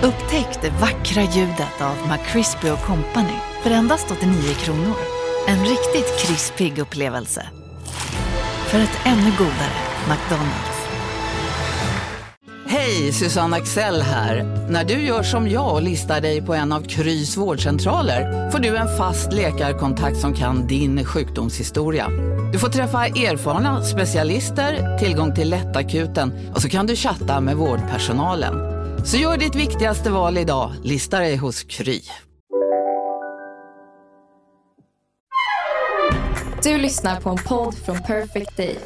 Upptäck det vackra ljudet av McCrispy & Company för endast 89 kronor. En riktigt krispig upplevelse. För ett ännu godare McDonald's. Hej, Susanne Axel här. När du gör som jag och listar dig på en av Krys vårdcentraler får du en fast läkarkontakt som kan din sjukdomshistoria. Du får träffa erfarna specialister, tillgång till lättakuten och så kan du chatta med vårdpersonalen. Så gör ditt viktigaste val idag, lista dig hos Kry. Du lyssnar på en podd från Perfect Day.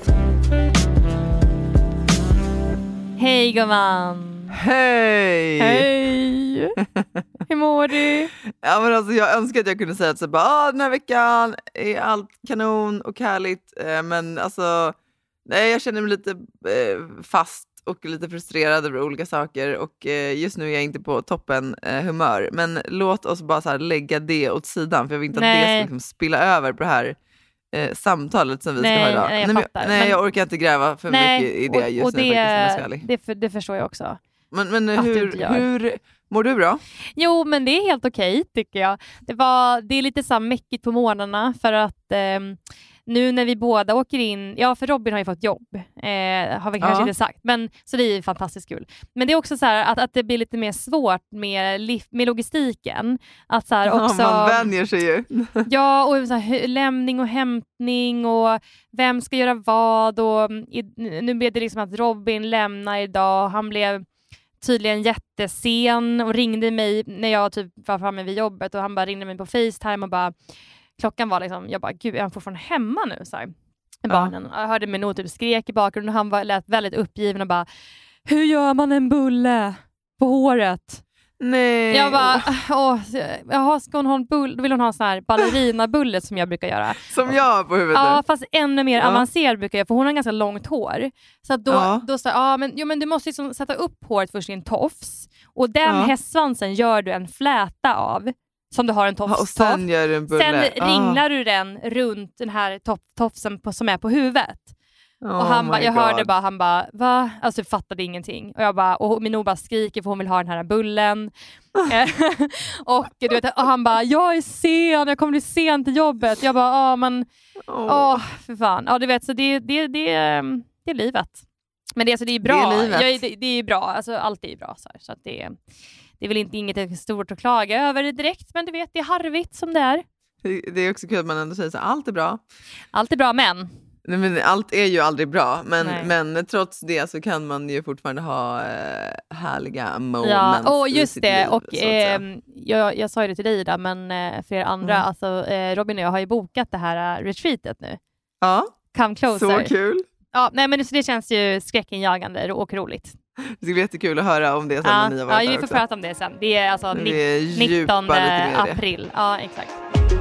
Hej gumman. Hej! Hej! Hur mår du? Ja, men alltså, jag önskar att jag kunde säga att så bara, den här veckan är allt kanon och härligt. Men alltså, nej, jag känner mig lite fast och lite frustrerad över olika saker. Och just nu är jag inte på toppen humör. Men låt oss bara så här lägga det åt sidan. För jag vill inte att det ska liksom spilla över på det här samtalet som vi ska ha idag. Nej, jag orkar inte gräva för mycket i det just nu. Det förstår jag också. Men hur mår du bra? Jo, men det är helt okej tycker jag. Det är lite så här mäckigt på morgnarna för att nu när vi båda åker in, ja för Robin har ju fått jobb, har vi kanske inte sagt, men så det är fantastiskt kul. Men det är också så här att det blir lite mer svårt med logistiken. Att så här också, man vänjer sig ju. Ja, och så här, lämning och hämtning och vem ska göra vad och nu blev det liksom att Robin lämnar idag, han blev tydligen jättesen och ringde mig när jag typ var framme vid jobbet och han bara ringde mig på FaceTime och bara klockan var liksom, jag bara, gud, är han fortfarande hemma nu? Så här, barnen. Jag hörde mig nog typ skrek i bakgrunden och han lät väldigt uppgiven och bara, hur gör man en bulle på håret? Nej. Jag bara, ska hon ha en bulle? Då vill hon ha en sån här ballerinabulle som jag brukar göra. Som jag har på huvudet. Ja, fast ännu mer avancerad brukar jag, för hon har ganska långt hår. Så att då så men du måste liksom sätta upp håret först i en tofs. Och den hästsvansen gör du en fläta av. Som du har en tofs. Och sen gör du en bulle. Sen ringlar du den runt den här tofsen som är på huvudet. Och jag hörde bara, han bara, va? Alltså fattade ingenting. Och jag bara, och Minou bara skriker för hon vill ha den här bullen. Och du vet, och han bara, jag är sen, jag kommer bli sen till jobbet. Jag bara, för fan. Ja, du vet, så det är livet. Men det är bra. Det är bra, alltså allt är bra så att det är väl inget stort att klaga över direkt, men du vet, det är harvigt som det är. Det är också kul att man ändå säger så allt är bra. Allt är bra, men... Nej, men allt är ju aldrig bra, men trots det så kan man ju fortfarande ha härliga moments. Ja, och just det, liv, och jag sa ju det till dig där, men för er andra, alltså Robin och jag har ju bokat det här retreatet nu. Ja, Come closer. Så kul. Ja, nej, men det känns ju skräckinjagande och roligt. Det ska bli jättekul att höra om det sen när ni har varit där vi får också. prata om det sen. Det är alltså 19 april. Ja, exakt.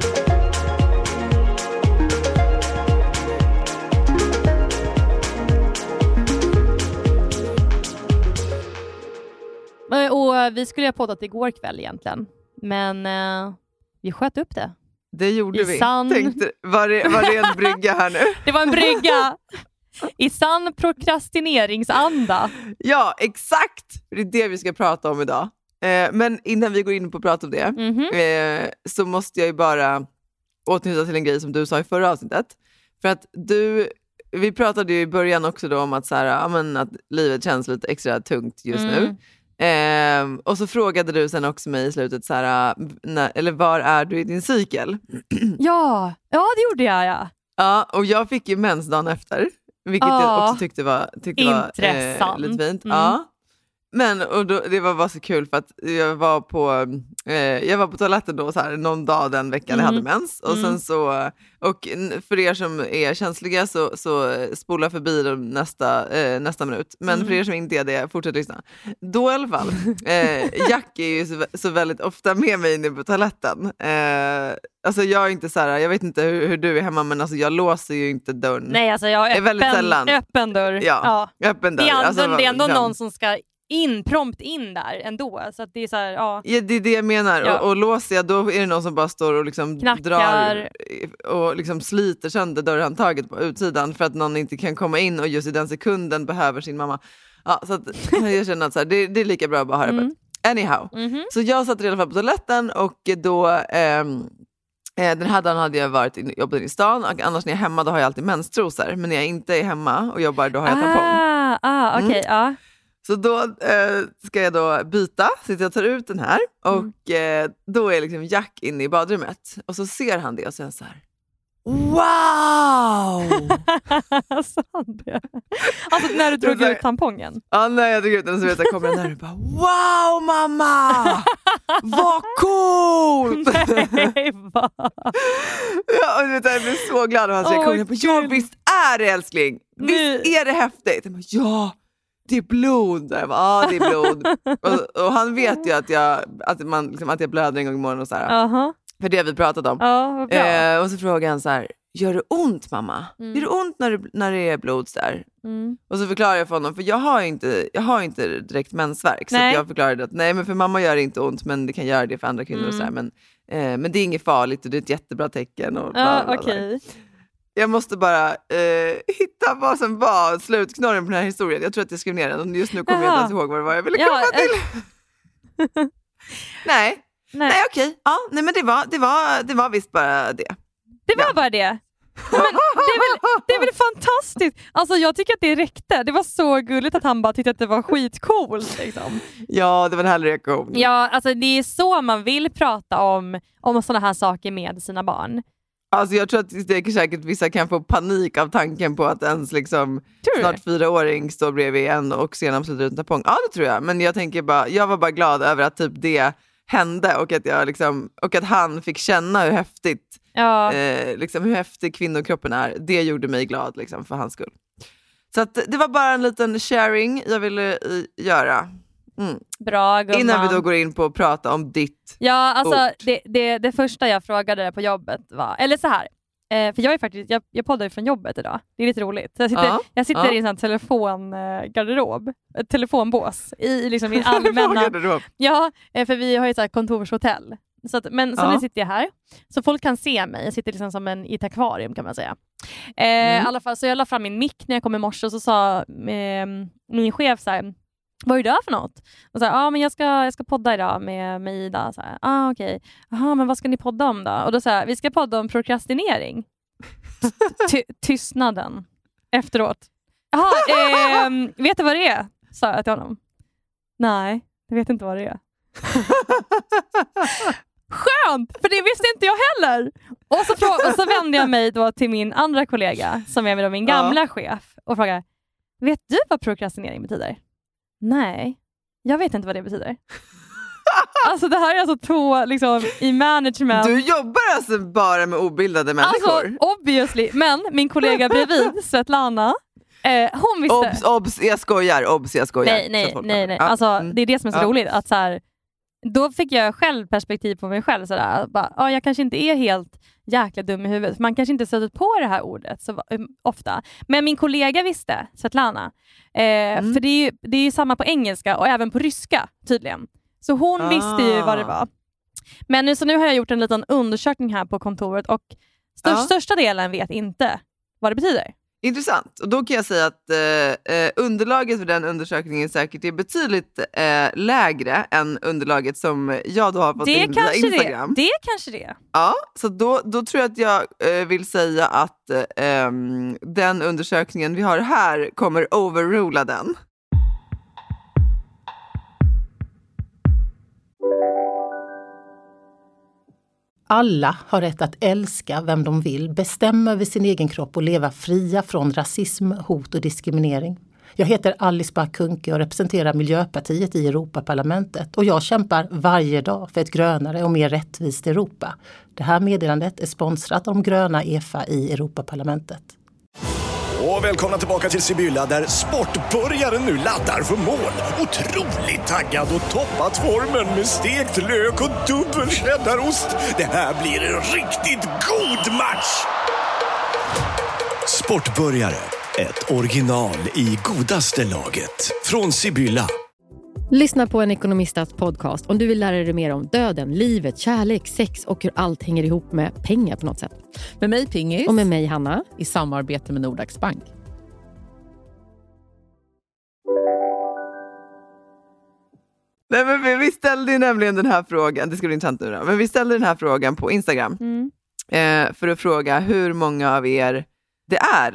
Och vi skulle ha poddat igår kväll egentligen. Men vi sköt upp det. Det gjorde vi. Tänkte, var det en brygga här nu? Det var en brygga. I sann prokrastineringsanda. Ja, exakt. Det är det vi ska prata om idag. Men innan vi går in på att prata om det så måste jag ju bara återknyta till en grej som du sa i förra avsnittet. För att vi pratade ju i början också då om att, så här, att livet känns lite extra tungt just nu. Och så frågade du sen också mig i slutet så här, eller var är du i din cykel? Ja, det gjorde jag, ja. Ja, och jag fick ju mens dagen efter. Vilket jag också tyckte var lite fint. Ja. Men och då, det var bara så kul för att jag var på toaletten då så här, någon dag den veckan jag hade mens. Och sen så, och för er som är känsliga så spola förbi nästa minut. Men för er som inte är det, fortsätt lyssna. Då i alla fall, Jack är ju så väldigt ofta med mig inne på toaletten. Alltså jag är inte så här, jag vet inte hur du är hemma, men alltså jag låser ju inte dörren. Nej, alltså jag är öppen dörr. Ja, öppen dörr. Det är ändå någon som ska prompt in där ändå, så att det är så här, ja, det är det jag menar. Och låser jag, då är det någon som bara står och liksom drar och liksom sliter sönder dörrhandtaget på utsidan för att någon inte kan komma in och just i den sekunden behöver sin mamma. Ja, så att jag känner att så här, det är lika bra att bara ha öppet. Anyhow. Så jag satt i alla fall på toaletten och då den här dagen hade jag jobbat i stan, och annars när jag är hemma då har jag alltid menstrosor, men när jag inte är hemma och jobbar då har jag tampong. Okej. Så då ska jag då byta, så jag tar ut den här och då är liksom Jack inne i badrummet och så ser han det och säger så här: wow! Alltså när du drog ut tampongen? Ja, när jag drog ut den så vet jag kommer den här och bara: wow mamma! Vad coolt! Nej, va? Ja, och jag blir så glad av hans reaktion. Jag bara, ja visst är det älskling! Visst är det häftigt? Jag bara, ja! Det är blod. Jag bara, ja, det är blod. och han vet ju att jag blöder en gång i morgonen och så här. För det har vi pratat om. Och så frågar han så här: gör det ont mamma? Gör det ont när det är blod där? Och så förklarar jag för honom, för jag har inte direkt mensvärk. Så att jag förklarade att nej, men för mamma gör det inte ont, men det kan göra det för andra kvinnor och så här, men det är inget farligt och det är ett jättebra tecken och bla, bla, bla. Jag måste bara hitta vad som var slutknorren på den här historien. Jag tror att jag skrev ner den och just nu kommer jag inte ens ihåg vad det var jag ville komma till. Nej, okej. Ja, nej, men det var visst bara det. Det var bara det. Men det är väl fantastiskt. Alltså jag tycker att det räckte. Det var så gulligt att han bara tyckte att det var skitcoolt liksom. Ja, det var en härlig reaktion. Ja, alltså det är så man vill prata om sådana här saker med sina barn. Alltså jag tror att det är säkert vissa kan få panik av tanken på att ens liksom snart 4-åring står bredvid en och sen slutar ut en tampong. Ja, det tror jag. Men jag tänker bara, jag var bara glad över att typ det hände och att jag liksom, och att han fick känna hur häftigt liksom hur häftig kvinnokroppen är. Det gjorde mig glad liksom, för hans skull. Så att det var bara en liten sharing jag ville göra. Bra, gumman. Innan vi då går in på att prata om ditt alltså det första jag frågade på jobbet var, eller så här, för jag är faktiskt, jag poddar ju från jobbet idag. Det är lite roligt. Så jag sitter i en sån telefongarderob, ett telefonbås i liksom min allmänna. Ja, för vi har ju ett så här kontorshotell. Så att, men så nu sitter jag här så folk kan se mig. Jag sitter liksom som i ett akvarium kan man säga. I alla fall så jag la fram min mick när jag kom i morse och så sa min chef så här: vad är det för något? Och så här, men jag ska podda idag med Ida. Så här, okej. Jaha, men vad ska ni podda om då? Och då sa jag, vi ska podda om prokrastinering. Tystnaden efteråt. Jaha, vet du vad det är? Sa jag till honom. Nej, jag vet inte vad det är. Skönt, för det visste inte jag heller. Och så vände jag mig då till min andra kollega som är min gamla chef och frågade: vet du vad prokrastinering betyder? Nej, jag vet inte vad det betyder. Alltså det här är alltså två liksom i management. Du jobbar alltså bara med obildade människor? Alltså obviously, men min kollega bredvid Svetlana, hon visste. Obs, jag skojar. Nej. Alltså det är det som är så roligt att så här, då fick jag själv perspektiv på mig själv sådär. Jag kanske inte är helt jäkla dum i huvudet. Man kanske inte stöter på det här ordet så ofta. Men min kollega visste, Svetlana. För det är ju samma på engelska och även på ryska tydligen. Så hon visste ju vad det var. Men nu har jag gjort en liten undersökning här på kontoret och största delen vet inte vad det betyder. Intressant. Och då kan jag säga att underlaget för den undersökningen säkert är betydligt lägre än underlaget som jag då har fått in via Instagram. Det är kanske det. Ja, så då tror jag att jag vill säga att den undersökningen vi har här kommer overrula den. Alla har rätt att älska vem de vill, bestämma över sin egen kropp och leva fria från rasism, hot och diskriminering. Jag heter Alice Bah Kuhnke och representerar Miljöpartiet i Europaparlamentet. Och jag kämpar varje dag för ett grönare och mer rättvist Europa. Det här meddelandet är sponsrat av de gröna EFA i Europaparlamentet. Och välkomna tillbaka till Sibylla där sportbörjaren nu laddar för mål. Otroligt taggad och toppat formen med stekt lök och dubbel cheddarost. Det här blir en riktigt god match! Sportbörjare, ett original i godaste laget. Från Sibylla. Lyssna på en ekonomistats podcast om du vill lära dig mer om döden, livet, kärlek, sex och hur allt hänger ihop med pengar på något sätt. Med mig Pingis. Och med mig Hanna. I samarbete med Nordax Bank. Nej, men vi ställde ju nämligen den här frågan, det ska bli intressant nu då, men vi ställde den här frågan på Instagram för att fråga hur många av er det är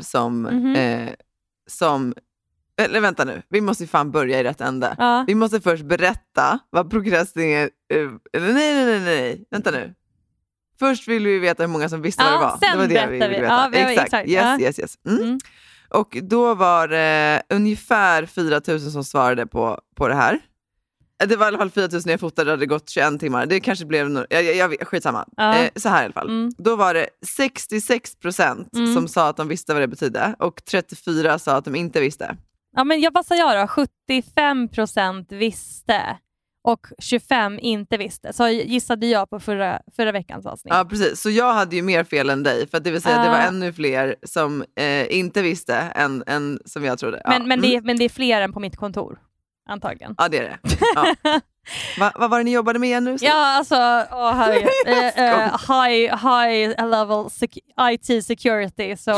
som eller vänta nu, vi måste ju fan börja i rätt ände. Ja. Vi måste först berätta vad prokrastinering eller nej, vänta nu. Först vill vi veta hur många som visste vad det var. Sen det var det vi ville veta. Ja, exakt. Yes. Och då var det ungefär 4 000 som svarade på det här. Det var i alla fall 4 000 när jag fotade, det hade gått 21 timmar. Det kanske blev skitsamma. Så här i alla fall. Då var det 66% som sa att de visste vad det betydde. Och 34% sa att de inte visste. Ja, men vad sa jag då? 75% visste. Och 25 inte visste. Så gissade jag på förra veckans avsnitt. Ja, precis. Så jag hade ju mer fel än dig. För att det vill säga det var ännu fler som inte visste än som jag trodde. Ja. Men det är fler än på mitt kontor. Antagligen. Ja, det är det. Ja. Vad var det ni jobbade med igen nu? Så? Ja, alltså high level IT security. Så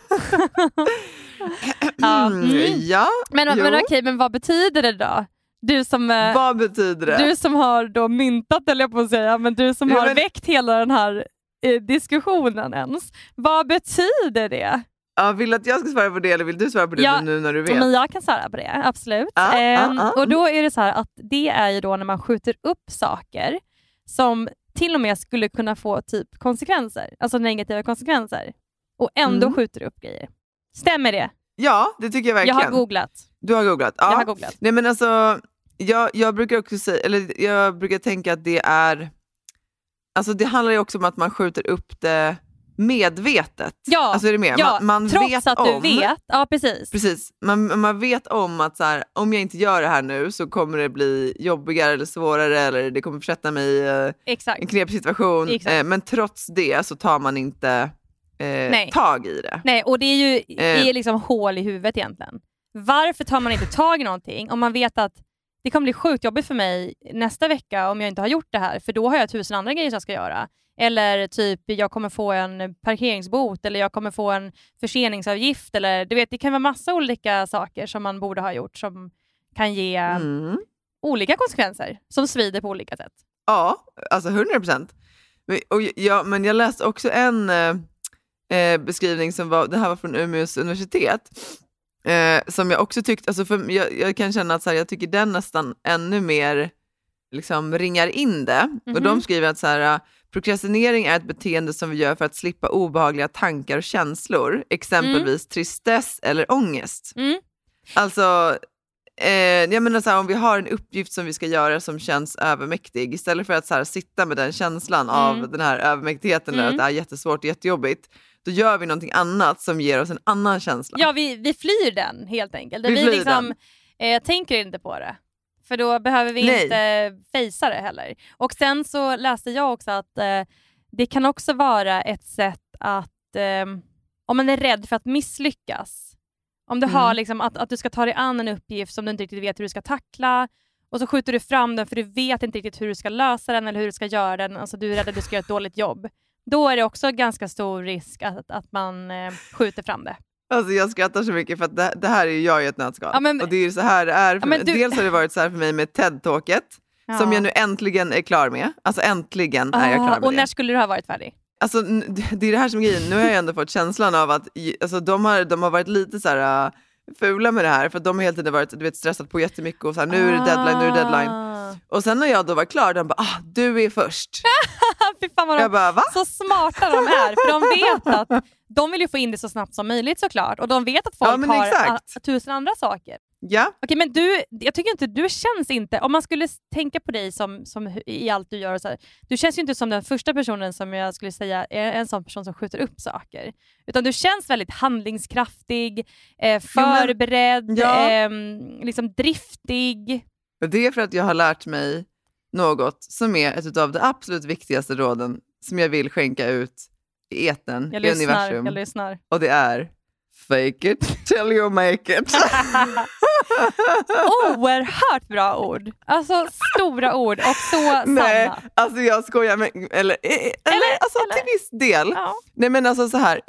ja. Men okej, men vad betyder det då? Vad betyder det? Du som har då myntat, eller jag på att säga, men du som har väckt hela den här diskussionen ens. Vad betyder det? Ja, vill att jag ska svara på det eller vill du svara på det nu när du vet? Men jag kan svara på det, absolut. Och då är det så här att det är ju då när man skjuter upp saker som till och med skulle kunna få typ konsekvenser, alltså negativa konsekvenser. Och ändå skjuter upp grejer. Stämmer det? Ja, det tycker jag verkligen. Jag har googlat. Du har googlat? Ja. Jag har googlat. Nej, men alltså, jag brukar också säga, eller jag brukar tänka att det är, alltså det handlar ju också om att man skjuter upp det medvetet. Ja, alltså är det med? Ja, man trots vet att du vet. Ja, precis. Man vet om att så här, om jag inte gör det här nu så kommer det bli jobbigare eller svårare eller det kommer försätta mig i en knepig situation. Men trots det så tar man inte tag i det. Nej, och det är ju liksom hål i huvudet egentligen. Varför tar man inte tag i någonting om man vet att det kommer bli sjukt jobbigt för mig nästa vecka om jag inte har gjort det här, för då har jag 1000 andra grejer som jag ska göra. Eller typ jag kommer få en parkeringsbot eller jag kommer få en förseningsavgift eller du vet, det kan vara massa olika saker som man borde ha gjort som kan ge olika konsekvenser som svider på olika sätt. Ja, alltså 100%. Men jag läste också en beskrivning som var, det här var från Umeås universitet, som jag också tyckte, alltså för jag kan känna att så här, jag tycker den nästan ännu mer liksom ringar in det. Och de skriver att så här, prokrastinering är ett beteende som vi gör för att slippa obehagliga tankar och känslor, exempelvis tristess eller ångest. Alltså jag menar så här, om vi har en uppgift som vi ska göra som känns övermäktig, istället för att så här, sitta med den känslan av den här övermäktigheten att det är jättesvårt, jättejobbigt, då gör vi någonting annat som ger oss en annan känsla. Ja, vi flyr den helt enkelt. Vi liksom tänker inte på det. För då behöver vi inte fejsa det heller. Och sen så läste jag också att det kan också vara ett sätt att om man är rädd för att misslyckas. Om du har liksom att du ska ta dig an en uppgift som du inte riktigt vet hur du ska tackla. Och så skjuter du fram den för du vet inte riktigt hur du ska lösa den eller hur du ska göra den. Alltså du är rädd att du ska göra ett dåligt jobb. Då är det också ganska stor risk att man skjuter fram det. Alltså jag skrattar så mycket för att det här är ju jag i ett nötskal. Ja, och det är ju så här det är för mig. Dels har det varit så här för mig med TED-talket som jag nu äntligen är klar med. Alltså äntligen är jag klar med och när skulle du ha varit färdig? Alltså det är det här som är grejen. Nu har jag ändå fått känslan av att alltså, de har varit lite så här fula med det här. För att de har hela tiden varit stressat på jättemycket och så här, nu är det deadline. Och sen när jag då var klar, de bara, du är först. Fy fan vad jag bara, va? Så smarta de är. För de vet att de vill ju få in det så snabbt som möjligt såklart. Och de vet att folk har 1000 andra saker. Ja. Okej, men jag tycker inte, du känns inte, om man skulle tänka på dig som i allt du gör och så här, du känns ju inte som den första personen som jag skulle säga är en sån person som skjuter upp saker. Utan du känns väldigt handlingskraftig, förberedd, liksom driftig. Det är för att jag har lärt mig något som är ett av de absolut viktigaste råden som jag vill skänka ut i etern, i universum. Jag lyssnar. Och det är fake it till you make it. Oerhört bra ord. Alltså stora ord och så Nej, sanna. alltså jag skojar med, eller till viss del. Ja. Nej men alltså så här,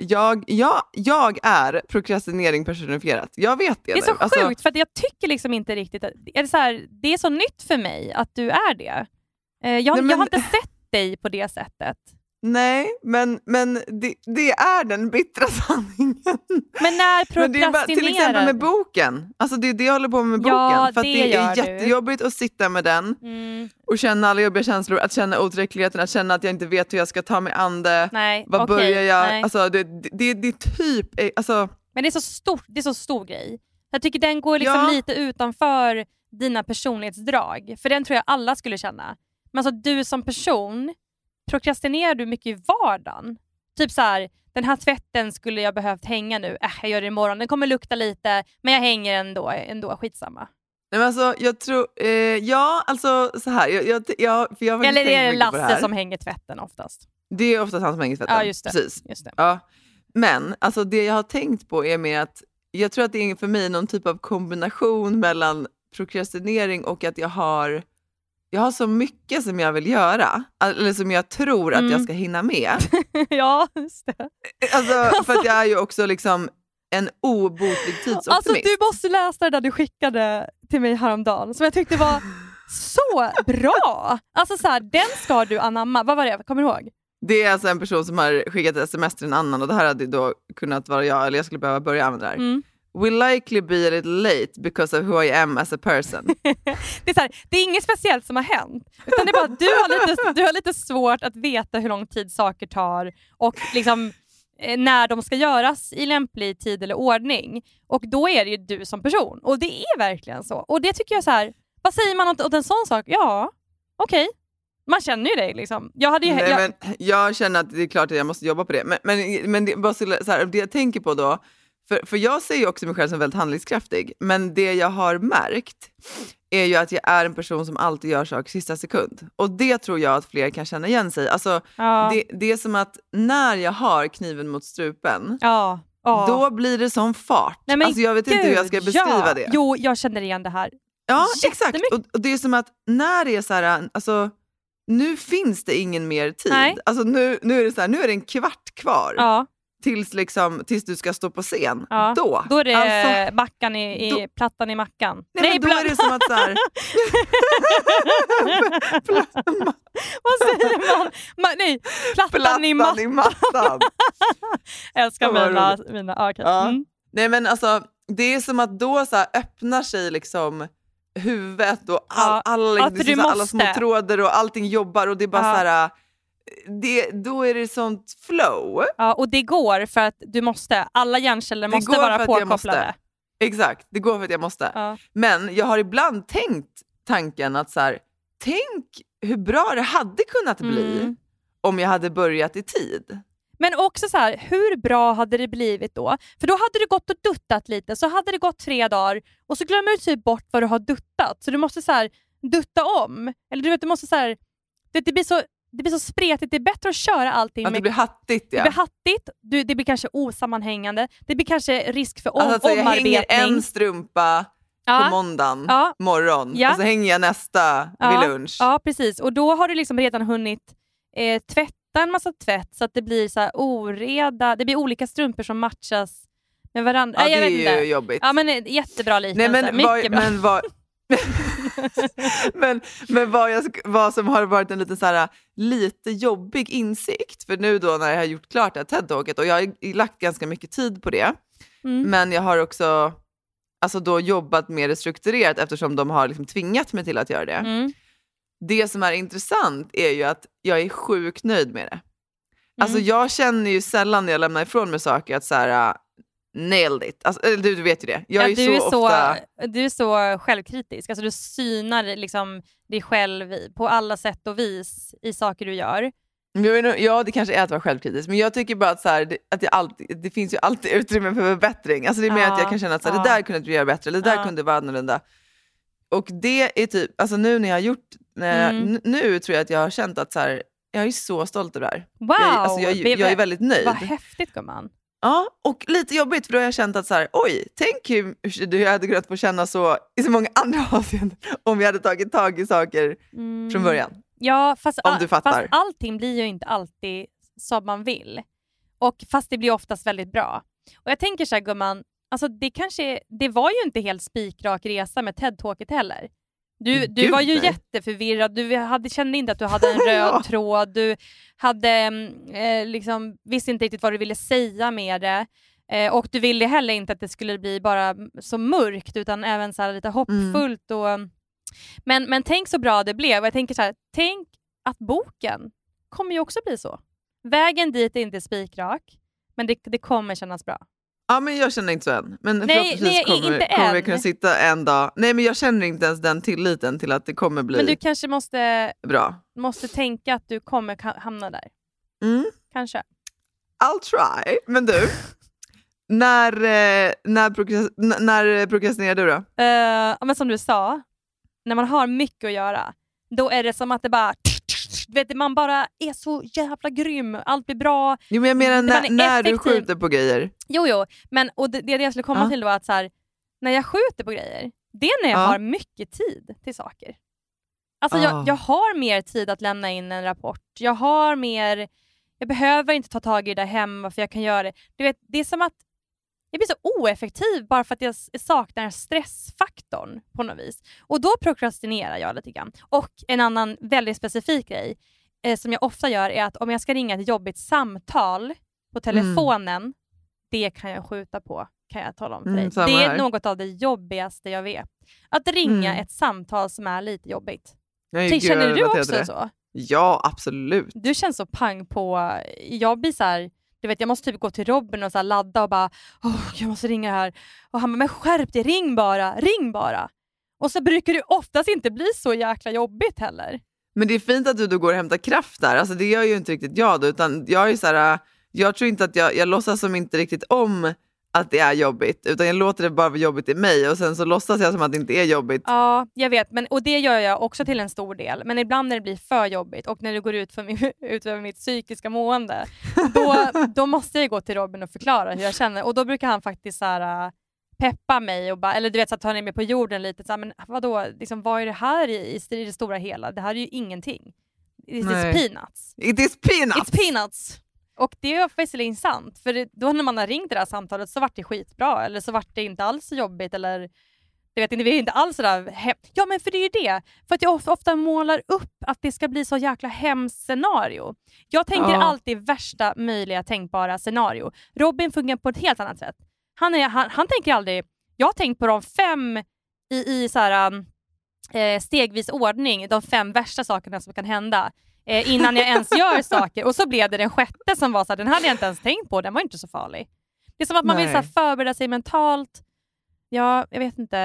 jag är prokrastinering personifierat. Jag vet det. Det är så alltså, sjukt för att jag tycker liksom inte riktigt att, det är så nytt för mig att du är det. Jag har inte sett dig på det sättet. Nej, men det är den bittra sanningen. Men när prokrastinerar till exempel med boken. Alltså det är det jag håller på med boken. För att det är jättejobbigt att sitta med den och känna alla jobbiga känslor, att känna otillräckligheten, att känna att jag inte vet hur jag ska ta mig an det. Nej, vad börjar jag? Nej. Alltså det är typ... Alltså... Men det är så stor grej. Jag tycker den går liksom lite utanför dina personlighetsdrag. För den tror jag alla skulle känna. Men alltså du som person, prokrastinerar du mycket i vardagen? Typ så här, den här tvätten skulle jag behövt hänga nu. Jag gör det imorgon. Den kommer lukta lite, men jag hänger ändå skitsamma. Nej men alltså, jag tror... alltså så här. Jag eller är det Lasse som hänger tvätten oftast? Det är oftast han som hänger tvätten. Ja, just det. Precis. Just det. Ja. Men alltså det jag har tänkt på är mer att jag tror att det är för mig någon typ av kombination mellan prokrastinering och att jag har så mycket som jag vill göra. Eller som jag tror att jag ska hinna med. Ja, just det. Alltså, för att jag är ju också liksom en obotlig tidsoptimist. Alltså du måste läsa det där du skickade till mig häromdagen. Som jag tyckte var så bra. Alltså så här, den ska du anamma. Vad var det? Kommer du ihåg? Det är alltså en person som har skickat ett sms till en annan. Och det här hade då kunnat vara jag. Eller jag skulle behöva börja använda det här. Will likely be a little late because of who I am as a person. Det är så här, det är inget speciellt som har hänt. Utan det är bara att du har lite svårt att veta hur lång tid saker tar. Och liksom när de ska göras i lämplig tid eller ordning. Och då är det ju du som person. Och det är verkligen så. Och det tycker jag så här, vad säger man åt en sån sak? Ja, okej. Man känner ju det liksom. Jag känner att det är klart att jag måste jobba på det. Men det, bara så här, det jag tänker på då, för jag ser ju också mig själv som väldigt handlingskraftig. Men det jag har märkt är ju att jag är en person som alltid gör saker sista sekund. Och det tror jag att fler kan känna igen sig. Alltså, det är som att när jag har kniven mot strupen, då blir det sån fart. Nej, alltså jag vet inte hur jag ska beskriva det. Jo, jag känner igen det här. Ja, exakt. Och det är som att när det är så här, alltså, nu finns det ingen mer tid. Nej. Alltså nu är det så här, nu är det en kvart kvar. Ja. Tills du ska stå på scen. Ja. Då är det mackan plattan i mackan. Nej, då är det som att så här... Vad säger man? Nej, plattan i mattan. Jag älskar mina okay. Ja. Nej men alltså, det är som att då så här öppnar sig liksom huvudet och alla små trådar och allting jobbar och det är bara så här... då är det sånt flow. Ja, och det går för att du måste. Alla hjärnceller måste vara påkopplade. Exakt, det går för att jag måste. Ja. Men jag har ibland tänkt tanken att så här, tänk hur bra det hade kunnat bli om jag hade börjat i tid. Men också så här, hur bra hade det blivit då? För då hade du gått och duttat lite, så hade det gått 3 dagar och så glömmer du typ bort vad du har duttat. Så du måste så här dutta om. Eller du vet, du måste så här, det blir så spretigt, det är bättre att köra allting. Att det blir hattigt, ja. Det blir hattigt, det blir kanske osammanhängande. Det blir kanske risk för omarbetning. Jag hänger en strumpa på måndagen morgon och så hänger jag nästa vid lunch. Ja, precis. Och då har du liksom redan hunnit tvätta en massa tvätt så att det blir så här oreda. Det blir olika strumpor som matchas med varandra. Ja, det är ju jobbigt. Ja, men jättebra liknelse. Nej, men vad som har varit en lite jobbig insikt, för nu då när jag har gjort klart det här TED-talket och jag har lagt ganska mycket tid på det, men jag har också då jobbat mer strukturerat eftersom de har liksom tvingat mig till att göra det. Det som är intressant är ju att jag är sjukt nöjd med det. Alltså jag känner ju sällan när jag lämnar ifrån mig saker att så här, nailed it. Alltså, du vet ju det. Du är så självkritisk. Alltså, du synar liksom dig själv på alla sätt och vis i saker du gör. Ja, det kanske är att vara självkritisk. Men jag tycker bara att, så här, det finns ju alltid utrymme för förbättring. Alltså det är mer att jag kan känna att så här, det där kunde du göra bättre. Eller det där kunde vara annorlunda. Och det är typ, alltså nu när jag har gjort nu tror jag att jag har känt att så här, jag är så stolt över det här. Wow! Jag är väldigt nöjd. Vad häftigt, gumman. Ja, och lite jobbigt för då har jag känt att så här, oj, tänk hur jag hade kunnat få känna så i så många andra avseenden om vi hade tagit tag i saker från början. Ja, fast fast allting blir ju inte alltid som man vill. Och fast det blir oftast väldigt bra. Och jag tänker så här, gumman, alltså det var ju inte helt spikrak resa med TED-talket heller. Du var ju jätteförvirrad. Du kände inte att du hade en röd tråd. Du hade visste inte riktigt vad du ville säga med det. Och du ville heller inte att det skulle bli bara så mörkt utan även så här lite hoppfullt. Men tänk så bra det blev. Och jag tänker så här, tänk att boken kommer ju också bli så. Vägen dit är inte spikrak, men det kommer kännas bra. Ja, men jag känner inte så än. Men nej, kommer vi kunna sitta en dag. Nej, men jag känner inte ens den tilliten till att det kommer bli. Men du kanske måste tänka att du kommer hamna där. Kanske. I'll try. Men du, när prokrastinerar du då? Men som du sa, när man har mycket att göra, då är det som att det bara... man bara är så jävla grym. Allt blir bra. Jo, men jag menar när du skjuter på grejer. Jo. Men, och det jag skulle komma till då att så här, när jag skjuter på grejer, det är när jag har mycket tid till saker. Alltså jag har mer tid att lämna in en rapport. Jag behöver inte ta tag i det hemma för jag kan göra det. Du vet, det är som att jag blir så oeffektiv bara för att jag saknar stressfaktorn på något vis. Och då prokrastinerar jag lite grann. Och en annan väldigt specifik grej som jag ofta gör är att om jag ska ringa ett jobbigt samtal på telefonen, det kan jag skjuta på, kan jag tala om för dig. Det är något av det jobbigaste jag vet. Att ringa ett samtal som är lite jobbigt. Känner du också så? Ja, absolut. Du känns så pang på... Jag blir så här... Du vet, jag måste typ gå till Robin och så här ladda och bara, jag måste ringa här. Och han bara, men skärp dig, ring bara. Och så brukar det oftast inte bli så jäkla jobbigt heller. Men det är fint att du går och hämtar kraft där. Alltså det gör ju inte riktigt jag då, utan jag är så här, jag tror inte att jag låtsas som inte riktigt om att det är jobbigt, utan jag låter det bara vara jobbigt i mig och sen så låtsas jag som att det inte är jobbigt. Ja, jag vet, och det gör jag också till en stor del, men ibland när det blir för jobbigt och när det går ut över mitt psykiska mående, då måste jag gå till Robin och förklara hur jag känner, och då brukar han faktiskt så här, peppa mig och bara, eller du vet, så att ta ner mig på jorden lite, så här, men vadå, liksom, vad är det här i det stora hela? Det här är ju ingenting. It is peanuts. It's peanuts. Och det är faktiskt sant. För då när man har ringt det här samtalet så vart det skitbra. Eller så vart det inte alls så jobbigt. Eller du vet, det är inte alls sådär. Ja, men för det är ju det. För att jag ofta målar upp att det ska bli så jäkla hemskt scenario. Jag tänker alltid värsta möjliga tänkbara scenario. Robin fungerar på ett helt annat sätt. Han tänker aldrig... Jag har tänkt på de 5 i så här, stegvis ordning. De 5 värsta sakerna som kan hända. Innan jag ens gör saker. Och så blev det den 6:e som var så här, den hade jag inte ens tänkt på, den var inte så farlig. Det är som att man vill så här, förbereda sig mentalt. Ja, jag vet inte.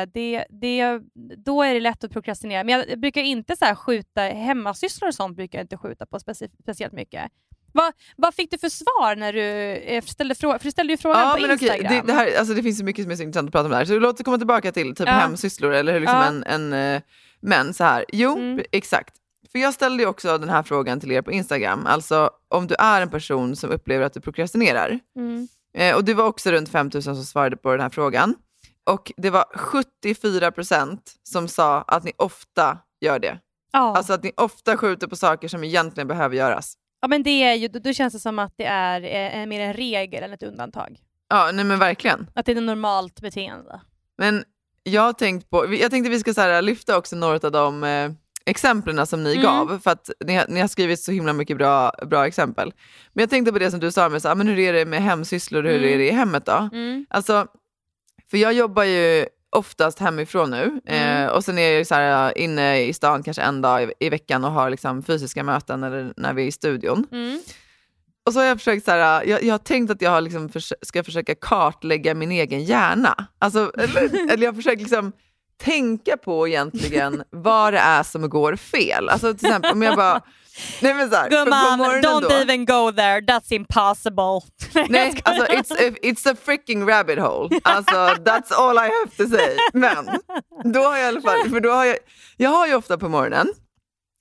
Då är det lätt att prokrastinera. Men jag brukar inte så här, skjuta hemmasysslor och sånt, brukar jag inte skjuta på speciellt mycket. Vad fick du för svar när du ställde frågan? För du ställde ju frågan på Instagram. Okej. Det här, alltså det finns så mycket som är så intressant att prata om det här. Så låt oss komma tillbaka till typ hemsysslor eller hur liksom men så här. Jo, exakt. För jag ställde ju också den här frågan till er på Instagram. Alltså om du är en person som upplever att du prokrastinerar. Och det var också runt 5000 som svarade på den här frågan. Och det var 74% som sa att ni ofta gör det. Alltså att ni ofta skjuter på saker som egentligen behöver göras. Ja, men det är ju, då känns det som att det är mer en regel än ett undantag. Ja, nej men verkligen. Att det är ett normalt beteende. Men jag tänkte vi ska så här, lyfta också några av de exemplen som ni gav, för att ni har skrivit så himla mycket bra exempel. Men jag tänkte på det som du sa med så, men hur är det med hemsysslor, hur är det i hemmet då? Alltså, för jag jobbar ju oftast hemifrån nu och sen är jag så här, inne i stan kanske en dag i veckan och har liksom fysiska möten eller när vi är i studion. Och så har jag försökt så här, jag har tänkt att jag har liksom ska försöka kartlägga min egen hjärna. Alltså, eller jag försöker liksom tänka på egentligen vad det är som går fel. Alltså till exempel om jag bara... Nej men såhär, don't even go there, that's impossible. Nej, alltså it's a freaking rabbit hole. Alltså that's all I have to say. Men då har jag i alla fall, för jag har ju ofta på morgonen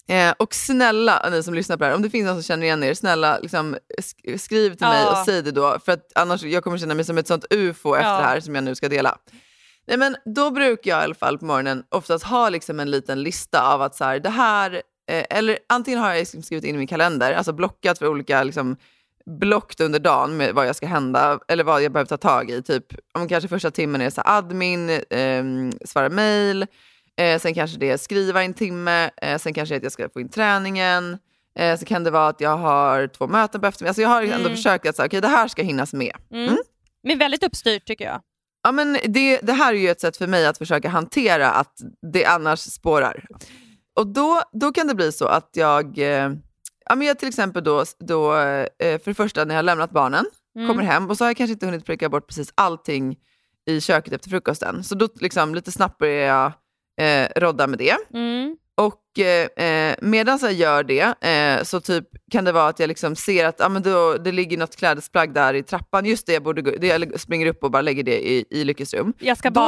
Och snälla ni som lyssnar på det här, om det finns någon som känner igen er, snälla liksom, skriv till mig och säg det då. För att annars jag kommer känna mig som ett sånt UFO efter det här som jag nu ska dela. Nej, men då brukar jag i alla fall på morgonen oftast ha liksom en liten lista av att så här, det här, eller antingen har jag skrivit in i min kalender, alltså blockat för olika liksom, blockt under dagen med vad jag ska hända eller vad jag behöver ta tag i. Typ om kanske första timmen är så admin, svara mejl, sen kanske det är skriva en timme, sen kanske det är att jag ska få in träningen, så kan det vara att jag har 2 möten på eftermiddagen. Alltså jag har ändå försökt att säga okej, det här ska hinnas med. Men väldigt uppstyrt tycker jag. Ja, men det här är ju ett sätt för mig att försöka hantera att det annars spårar. Och då kan det bli så att jag till exempel då för det första när jag har lämnat barnen, kommer hem och så har jag kanske inte hunnit pricka bort precis allting i köket efter frukosten. Så då liksom lite snabbt börjar jag rodda med det. Och medan jag gör det så typ kan det vara att jag liksom ser att det ligger något klädesplagg där i trappan. Just det, jag springer upp och bara lägger det i lyckesrum. Jag ska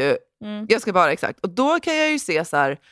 bara exakt. Och då kan jag ju se så här,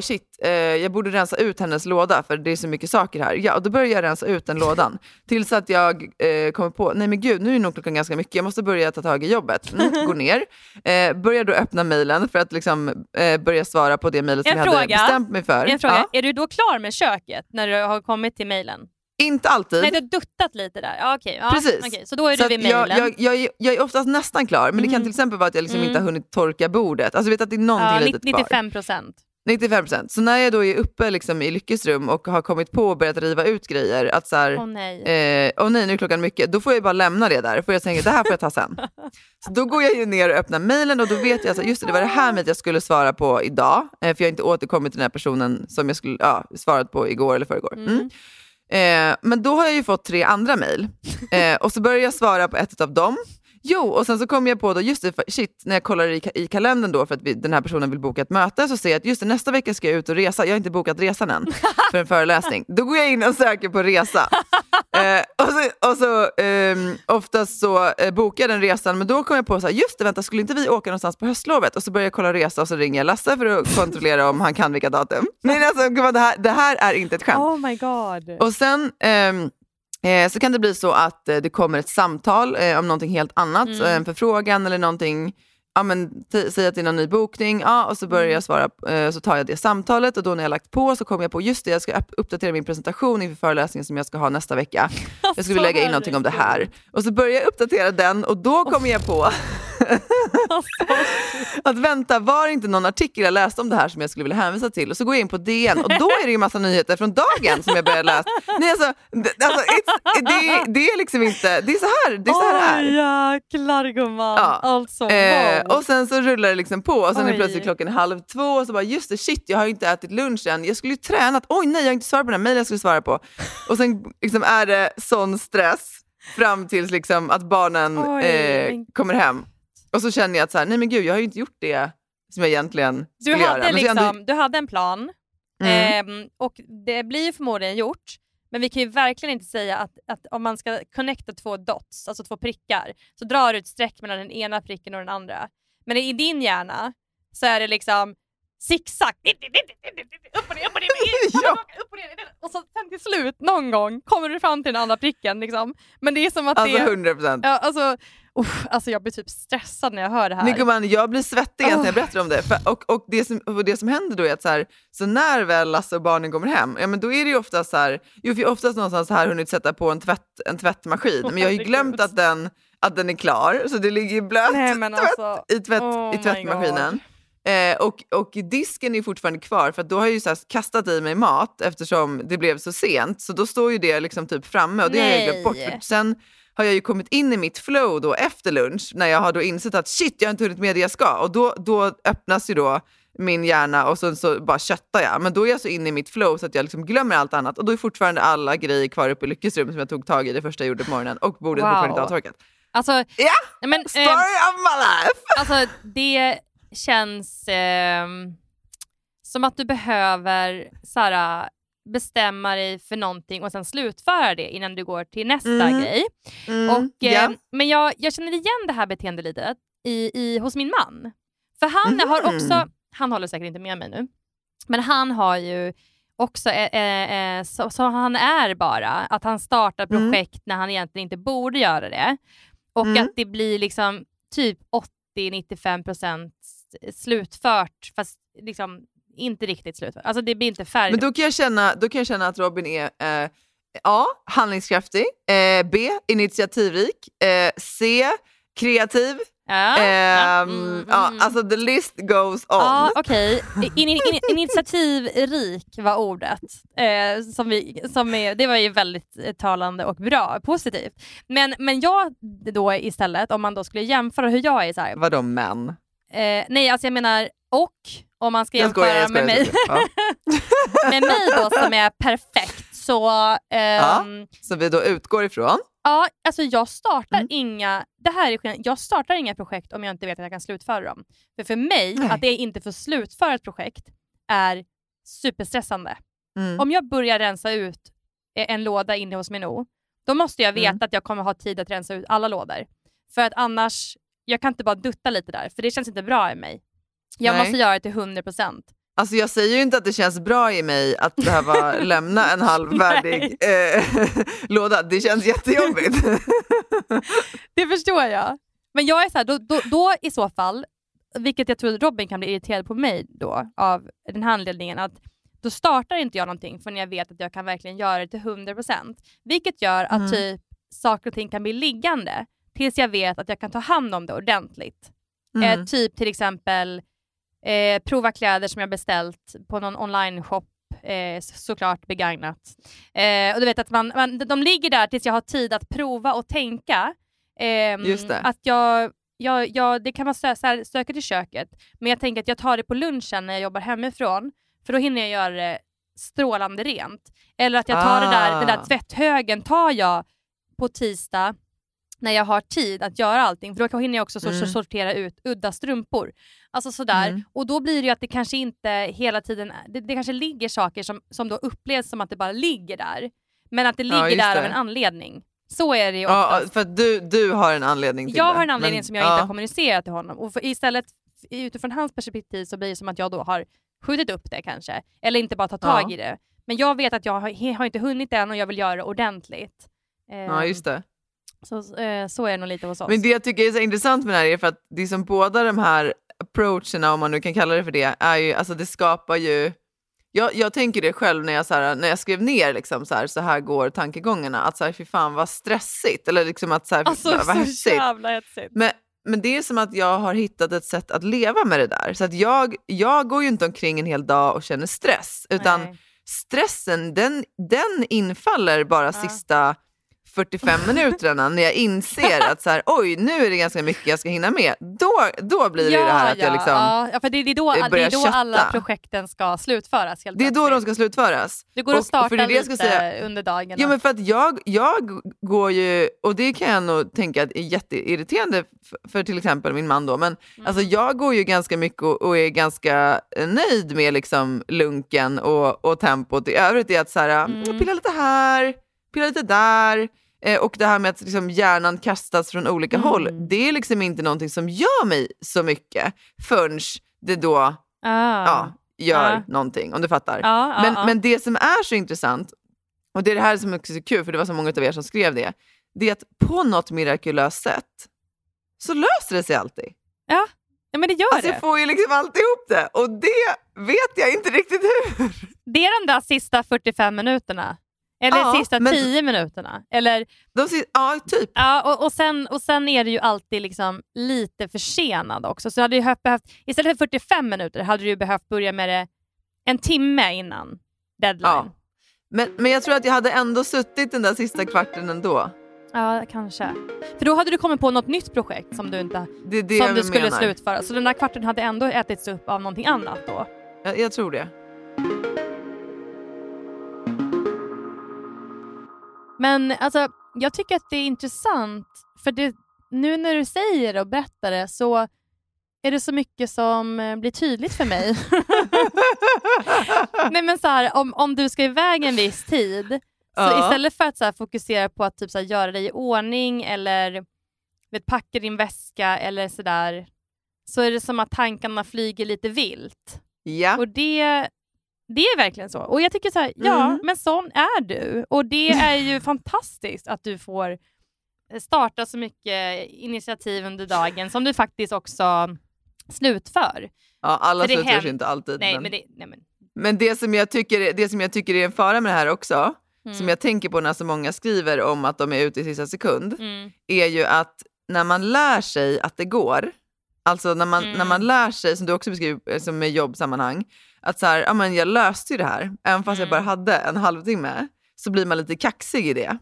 jag borde rensa ut hennes låda för det är så mycket saker här. Ja, och då börjar jag rensa ut den lådan. Tills att jag kommer på, nej men gud, nu är nog klockan ganska mycket. Jag måste börja ta tag i jobbet. Gå ner. Börjar då öppna mejlen för att liksom börja svara på det mejlet som jag hade bestämt mig för. En fråga, är du då klar med köket när du har kommit till mejlen? Inte alltid. Nej, du har duttat lite där. Ja, okej. Precis. Okej. Så då är du vid mejlen. Jag är oftast nästan klar. Men det kan till exempel vara att jag liksom inte har hunnit torka bordet. Alltså vet att det är någonting litet kvar. 95%. 95%. Så när jag då är uppe liksom i lyckesrum och har kommit på och börjat riva ut grejer, att så här, nej, nu är klockan mycket, då får jag bara lämna det där. För jag tänker, det här får jag ta sen. Så då går jag ju ner och öppnar mejlen och då vet jag att just det var det här mejlet jag skulle svara på idag. För jag har inte återkommit till den här personen som jag skulle svarat på igår eller förrgår. Men då har jag ju fått 3 andra mejl. Och så börjar jag svara på ett av dem. Och sen så kom jag på då, just det, när jag kollar i kalendern då för att den här personen vill boka ett möte, så ser jag att just det, nästa vecka ska jag ut och resa. Jag har inte bokat resan än för en föreläsning. Då går jag in och söker på resa. Och så oftast så bokar jag den resan, men då kom jag på så här, just det, vänta, skulle inte vi åka någonstans på höstlovet? Och så börjar jag kolla resa och så ringer jag Lasse för att kontrollera om han kan vilka datum. Men alltså, det här är inte ett skämt. Oh my god. Och sen så kan det bli så att det kommer ett samtal om någonting helt annat, en förfrågan eller någonting, säg att det är någon ny bokning, och så börjar jag svara, så tar jag det samtalet och då när jag lagt på så kommer jag på, just det, jag ska uppdatera min presentation inför föreläsningen som jag ska ha nästa vecka. Jag skulle lägga in någonting om det här. Och så börjar jag uppdatera den och då kommer jag på att vänta, var det inte någon artikel jag läste om det här som jag skulle vilja hänvisa till? Och så går jag in på DN och då är det ju massa nyheter från dagen som jag börjar läsa. Nej, det är liksom inte, det är så här det är. Jäklar gumman. Alltså, och sen så rullar det liksom på och sen är plötsligt klockan 1:30 och så bara, just det, shit, jag har inte ätit lunch än. Jag skulle ju tränat. Nej, jag har inte svarat på den här mejlen jag skulle svara på. Och sen liksom är det sån stress fram tills liksom att barnen kommer hem. Och så känner jag att så här, nej men gud, jag har ju inte gjort det som jag egentligen skulle göra. Du hade en plan och det blir ju förmodligen gjort. Men vi kan ju verkligen inte säga att om man ska connecta 2 dots, alltså 2 prickar, så drar du ett streck mellan den ena pricken och den andra. Men i din hjärna så är det liksom zigzag. Upp och ner, upp och ner, upp och ner. Och så sen till slut, någon gång, kommer du fram till den andra pricken. Liksom. Men det är som att alltså 100%. Ja, alltså jag blir typ stressad när jag hör det här. Nicoman, jag blir svettig när jag berättar om det. Och det som händer då är att så när väl Lasse och barnen kommer hem, men då är det ju oftast så här, vi har oftast någonstans här hunnit sätta på en tvättmaskin. Men jag har ju glömt att den är klar. Så det ligger ju blöt i tvättmaskinen. Och disken är fortfarande kvar för att då har jag ju så här kastat i mig mat eftersom det blev så sent. Så då står ju det liksom typ framme och det har jag glömt bort. För sen har jag ju kommit in i mitt flow då efter lunch när jag har då insett att shit, jag har inte hunnit med det jag ska. Och då öppnas ju då min hjärna och så bara köttar jag. Men då är jag så inne i mitt flow så att jag liksom glömmer allt annat. Och då är fortfarande alla grejer kvar uppe i lyckesrum som jag tog tag i det första jag gjorde på morgonen. Och bordet fortfarande inte avtorkat. Alltså, story of my life! Alltså det känns som att du behöver bestämma dig för någonting och sen slutföra det innan du går till nästa grej. Men jag känner igen det här beteendet lite hos min man. För han har också, han håller säkert inte med mig nu, men han har ju också så han är bara. Att han startar projekt när han egentligen inte borde göra det. Och att det blir liksom typ 80-95% slutfört, fast liksom inte riktigt slutfört. Alltså det blir inte färdigt. Men då kan jag känna att Robin är A. handlingskraftig, B. initiativrik, C. kreativ. Alltså the list goes on. Ja, okej. Initiativrik var ordet. Det var ju väldigt talande och bra, positivt. Men jag då istället, om man då skulle jämföra hur jag är så här. Vadå män? Nej, alltså jag menar om man ska jämföra med mig. Med mig då som är perfekt. Så vi då utgår ifrån. Ja, alltså jag startar jag startar inga projekt om jag inte vet att jag kan slutföra dem. För mig, att det inte får slutföra ett projekt är superstressande. Om jag börjar rensa ut en låda inne hos Minou, då måste jag veta att jag kommer ha tid att rensa ut alla lådor. För att annars, jag kan inte bara dutta lite där, för det känns inte bra i mig. Jag måste göra det till 100%. Alltså jag säger ju inte att det känns bra i mig att behöva lämna en halvvärdig låda. Det känns jättejobbigt. Det förstår jag. Men jag är så här, då i så fall, vilket jag tror att Robin kan bli irriterad på mig då, av den här anledningen, att då startar inte jag någonting förrän jag vet att jag kan verkligen göra det till 100%. Vilket gör att typ saker och ting kan bli liggande tills jag vet att jag kan ta hand om det ordentligt. Typ till exempel prova kläder som jag beställt på någon online-shop, såklart begagnat. Och du vet att de ligger där tills jag har tid att prova och tänka. Just det. Att det kan vara så här stökigt i köket, men jag tänker att jag tar det på lunchen när jag jobbar hemifrån, för då hinner jag göra det strålande rent. Eller att jag tar den där tvätthögen tar jag på tisdag när jag har tid att göra allting, för då hinner jag också sortera ut udda strumpor. Alltså sådär. Och då blir det ju att det kanske inte hela tiden, det kanske ligger saker som då upplevs som att det bara ligger där. Men att det ligger där av en anledning. Så är det ju oftast. Ja, för att du har en anledning till det. Jag har en anledning som jag inte har kommunicerat till honom. Och istället, utifrån hans perspektiv, så blir det som att jag då har skjutit upp det kanske. Eller inte bara ta tag i det. Men jag vet att jag har inte hunnit än och jag vill göra det ordentligt. Ja, just det. Så är det nog lite hos oss. Men det jag tycker är så intressant med det här är för att det är som båda de här approacherna, om man nu kan kalla det för det, är ju, alltså det skapar ju, jag tänker det själv när jag skrev ner liksom så här går tankegångarna, att så här, fy fan vad stressigt, eller liksom att så här, alltså, vad häftigt. Jävla hetsigt. Men det är som att jag har hittat ett sätt att leva med det där, så att jag går ju inte omkring en hel dag och känner stress, utan stressen den infaller bara sista 45 minuterna när jag inser att så här, oj, nu är det ganska mycket jag ska hinna med. Då blir det det här att jag liksom för det är då alla projekten ska slutföras. Det är då de ska slutföras. Det går att starta lite under dagen. Ja, men för att jag går ju, och det kan jag nog tänka att är jätteirriterande för till exempel min man då, men alltså jag går ju ganska mycket och är ganska nöjd med liksom lunken och tempot i övrigt, är att så här, pilla lite här, pilla lite där. Och det här med att liksom hjärnan kastas från olika håll, det är liksom inte någonting som gör mig så mycket förrän det då gör någonting, om du fattar. Men det som är så intressant, och det är det här som också är så kul, för det var så många av er som skrev det är att på något mirakulöst sätt så löser det sig alltid. Ja, men det gör det. Jag får ju liksom alltid ihop det, och det vet jag inte riktigt hur. Det är de där sista 45 minuterna. Eller sista 10 minuterna. Eller, typ. Ja, och sen är det ju alltid liksom lite försenad också. Så hade du behövt, istället för 45 minuter hade du behövt börja med det en timme innan deadline. Ja. Men jag tror att jag hade ändå suttit den där sista kvarten ändå. Ja, kanske. För då hade du kommit på något nytt projekt som du inte som du skulle slutföra. Så den där kvarten hade ändå ätits upp av någonting annat då. Jag tror det. Men alltså, jag tycker att det är intressant, för nu när du säger det och berättar det, så är det så mycket som blir tydligt för mig. Nej, men så här, om du ska iväg en viss tid, så istället för att så här, fokusera på att typ, så här, göra dig i ordning eller packa din väska eller sådär, så är det som att tankarna flyger lite vilt. Ja. Och det Det är verkligen så. Och jag tycker så här, ja, men sån är du. Och det är ju fantastiskt att du får starta så mycket initiativ under dagen som du faktiskt också slutför. Ja, alla slutför inte alltid. Men det som jag tycker är en fara med det här också, som jag tänker på när så många skriver om att de är ute i sista sekund, är ju att när man lär sig att det går, alltså när man lär sig, som du också beskriver som med jobbsammanhang, att så här, ja, men jag löste ju det här, även fast jag bara hade en halvtimme, så blir man lite kaxig i det.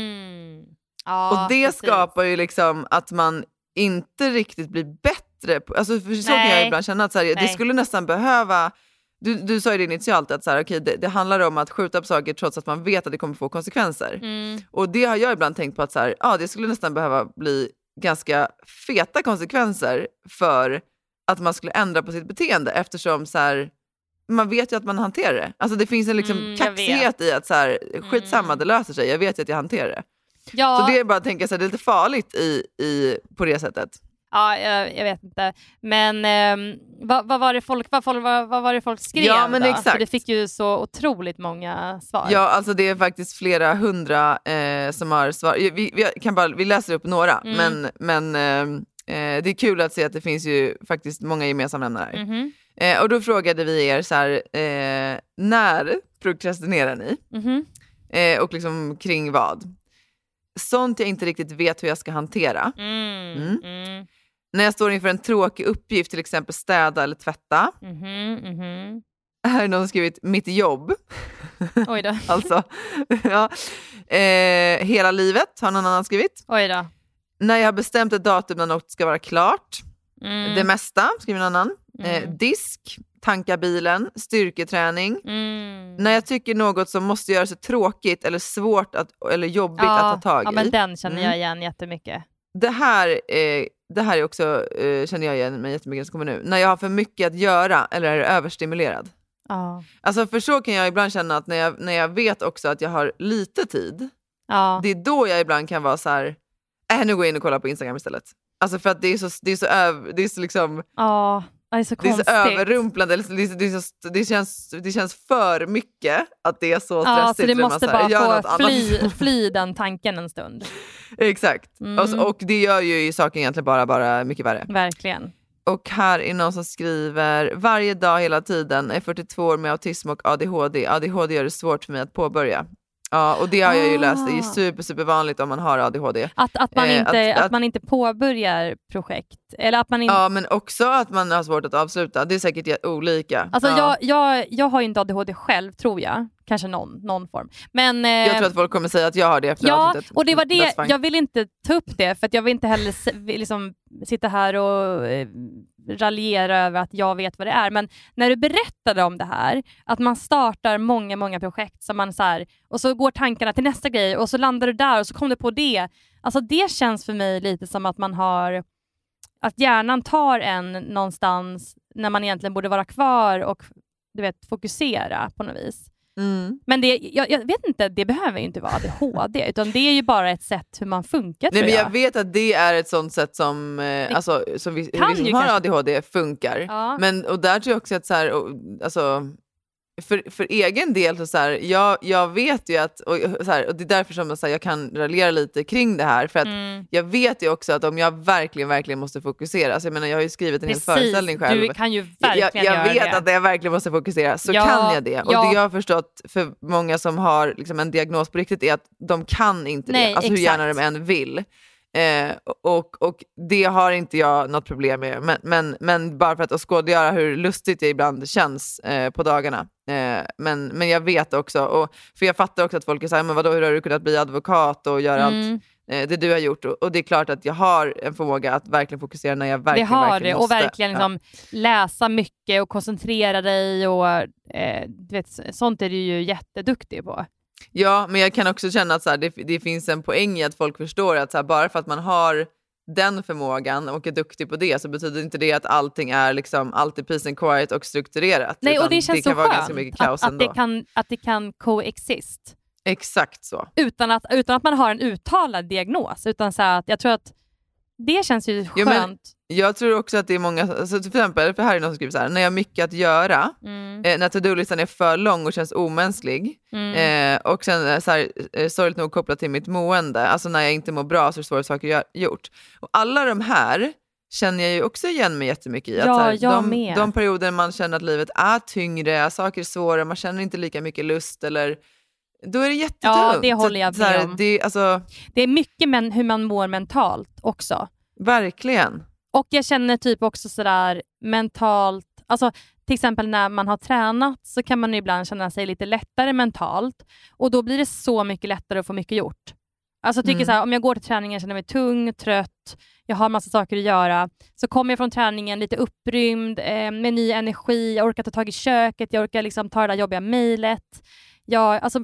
Ja, och det precis. skapar ju liksom att man inte riktigt blir bättre på, alltså för så kan jag ibland känna att så här, det skulle nästan behöva, du sa ju det initialt att så här, okay, det handlar om att skjuta på saker trots att man vet att det kommer få konsekvenser. Och det har jag ibland tänkt på att så här, det skulle nästan behöva bli ganska feta konsekvenser för att man skulle ändra på sitt beteende, eftersom så här, man vet ju att man hanterar det. Alltså det finns en liksom kaxighet i att så här, skitsamma, det löser sig, jag vet ju att jag hanterar det. Ja. Så det är bara att tänka så här, det är lite farligt på det sättet. Ja, jag vet inte. Men vad var det folk skrev? Ja, men då? exakt. För det fick ju så otroligt många svar. Ja, alltså det är faktiskt flera hundra som har svar. Vi läser upp några, men det är kul att se att det finns ju faktiskt många gemensamma nämnare. Och då frågade vi er så här, när prokrastinerar ni? Och liksom kring vad? Sånt jag inte riktigt vet hur jag ska hantera. När jag står inför en tråkig uppgift, till exempel städa eller tvätta. Här har någon skrivit mitt jobb. Oj då. Alltså, ja. Hela livet har någon annan skrivit. Oj då. När jag har bestämt ett datum när något ska vara klart. Det mesta, skriver någon annan. Disk, tanka bilen, styrketräning. När jag tycker något som måste göra sig tråkigt eller svårt eller jobbigt att ta tag i. Ja, men den känner jag igen jättemycket. Det här är också, känner jag igen mig jättemycket som kommer nu. När jag har för mycket att göra eller är överstimulerad. Alltså för så kan jag ibland känna att när jag vet också att jag har lite tid. Det är då jag ibland kan vara så här, nu går jag in och kollar på Instagram istället. Alltså för att det är så liksom... Det är så konstigt. Det är så överrumplande. Det känns för mycket att det är så stressigt. Så det måste bara få fly den tanken en stund. Exakt. Och det gör ju i saken egentligen bara mycket värre. Verkligen. Och här är någon som skriver: varje dag hela tiden, är 42 år med autism och ADHD. ADHD gör det svårt för mig att påbörja. Ja, och det har jag ju läst. Det är super vanligt om man har ADHD. Att man inte påbörjar projekt. Eller att man inte... Ja, men också att man har svårt att avsluta. Det är säkert olika. Alltså jag har ju inte ADHD själv, tror jag. Kanske någon form. Men, jag tror att folk kommer säga att jag har det efter avslutet. Och det var det. Jag vill inte ta upp det, för att jag vill inte heller liksom sitta här och raljera över att jag vet vad det är. Men när du berättade om det här, att man startar många projekt som man så här, och så går tankarna till nästa grej och så landar du där och så kommer du på det. Alltså det känns för mig lite som att man har, att hjärnan tar en någonstans när man egentligen borde vara kvar och du vet, fokusera på något vis. Men jag vet inte, det behöver ju inte vara ADHD, utan det är ju bara ett sätt hur man funkar. Nej, men jag vet att det är ett sånt sätt som som vi som har ADHD funkar. Men och där tror jag också att så här, alltså för egen del så här, jag vet ju att och det är därför som så här, jag kan raljera lite kring det här, för att jag vet ju också att om jag verkligen måste fokusera, så jag menar, jag har ju skrivit en hel föreställning själv. Du kan ju verkligen jag vet det. Att jag verkligen måste fokusera, så kan jag det. Och det jag har förstått för många som har liksom en diagnos på riktigt är att de kan inte det, alltså hur gärna de än vill. Och det har inte jag något problem med, men bara för att skådegöra hur lustigt det ibland känns på dagarna. Men jag vet också, för jag fattar också att folk är såhär, men vadå, hur har du kunnat bli advokat och göra allt det du har gjort? Och det är klart att jag har en förmåga att verkligen fokusera när jag verkligen måste. Och verkligen liksom läsa mycket och koncentrera dig och du vet, sånt är du ju jätteduktig på. Ja, men jag kan också känna att så här, det finns en poäng i att folk förstår att så här, bara för att man har den förmågan och är duktig på det, så betyder inte det att allting är liksom alltid peace and quiet och strukturerat. Nej, och det känns så vara ganska mycket kaos att det kan coexist. Exakt så. Utan att man har en uttalad diagnos, utan så här, att jag tror att Det känns ju skönt. Ja, men jag tror också att det är många, alltså till exempel, för här är någon som skriver så här: när jag har mycket att göra, när to-do-listan är för lång och känns omänsklig, och sen så här, sorgligt nog kopplat till mitt mående, alltså när jag inte mår bra så är det svåra saker jag gjort. Och alla de här känner jag ju också igen mig jättemycket i. Att så här, de perioder man känner att livet är tyngre, saker är svåra, man känner inte lika mycket lust, eller då är det jättetungt. Ja, det håller jag med om. Det är mycket hur man mår mentalt också. Verkligen. Och jag känner typ också sådär mentalt, alltså till exempel när man har tränat så kan man ibland känna sig lite lättare mentalt, och då blir det så mycket lättare att få mycket gjort. Alltså jag tycker så här, om jag går till träningen känner jag mig tung, trött, jag har massa saker att göra, så kommer jag från träningen lite upprymd, med ny energi, jag orkar ta tag i köket, jag orkar liksom ta det där jobbiga mejlet. Alltså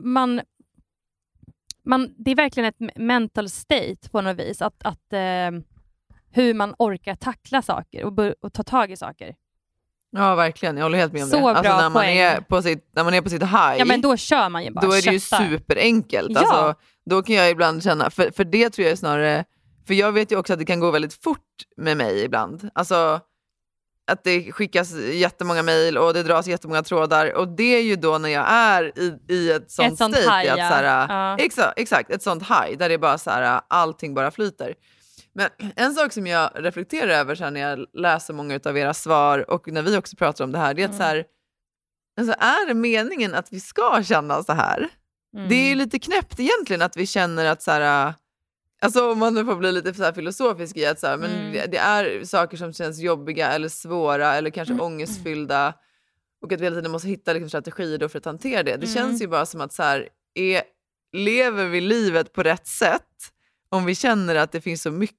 det är verkligen ett mental state på något vis, att hur man orkar tackla saker och ta tag i saker. Ja, verkligen. Jag håller helt med om så det. Alltså bra när man är på sitt high. Ja, men då kör man ju bara. Då är det ju superenkelt. Ja. Alltså, då kan jag ibland känna, för det tror jag är snarare, för jag vet ju också att det kan gå väldigt fort med mig ibland. Alltså att det skickas jättemånga mejl och det dras jättemånga trådar, och det är ju då när jag är i ett sånt state, high, att, så här, exakt, ett sånt high där det är bara så här, allting bara flyter. Men en sak som jag reflekterar över så här, när jag läser många av era svar och när vi också pratar om det här, det är att så här, alltså, är det meningen att vi ska känna så här? Det är ju lite knäppt egentligen att vi känner att så här, alltså om man får bli lite så här filosofisk i att så här, men det är saker som känns jobbiga eller svåra eller kanske ångestfyllda, och att vi hela tiden måste hitta liksom strategier då för att hantera det. Det känns ju bara som att så här, lever vi livet på rätt sätt om vi känner att det finns så mycket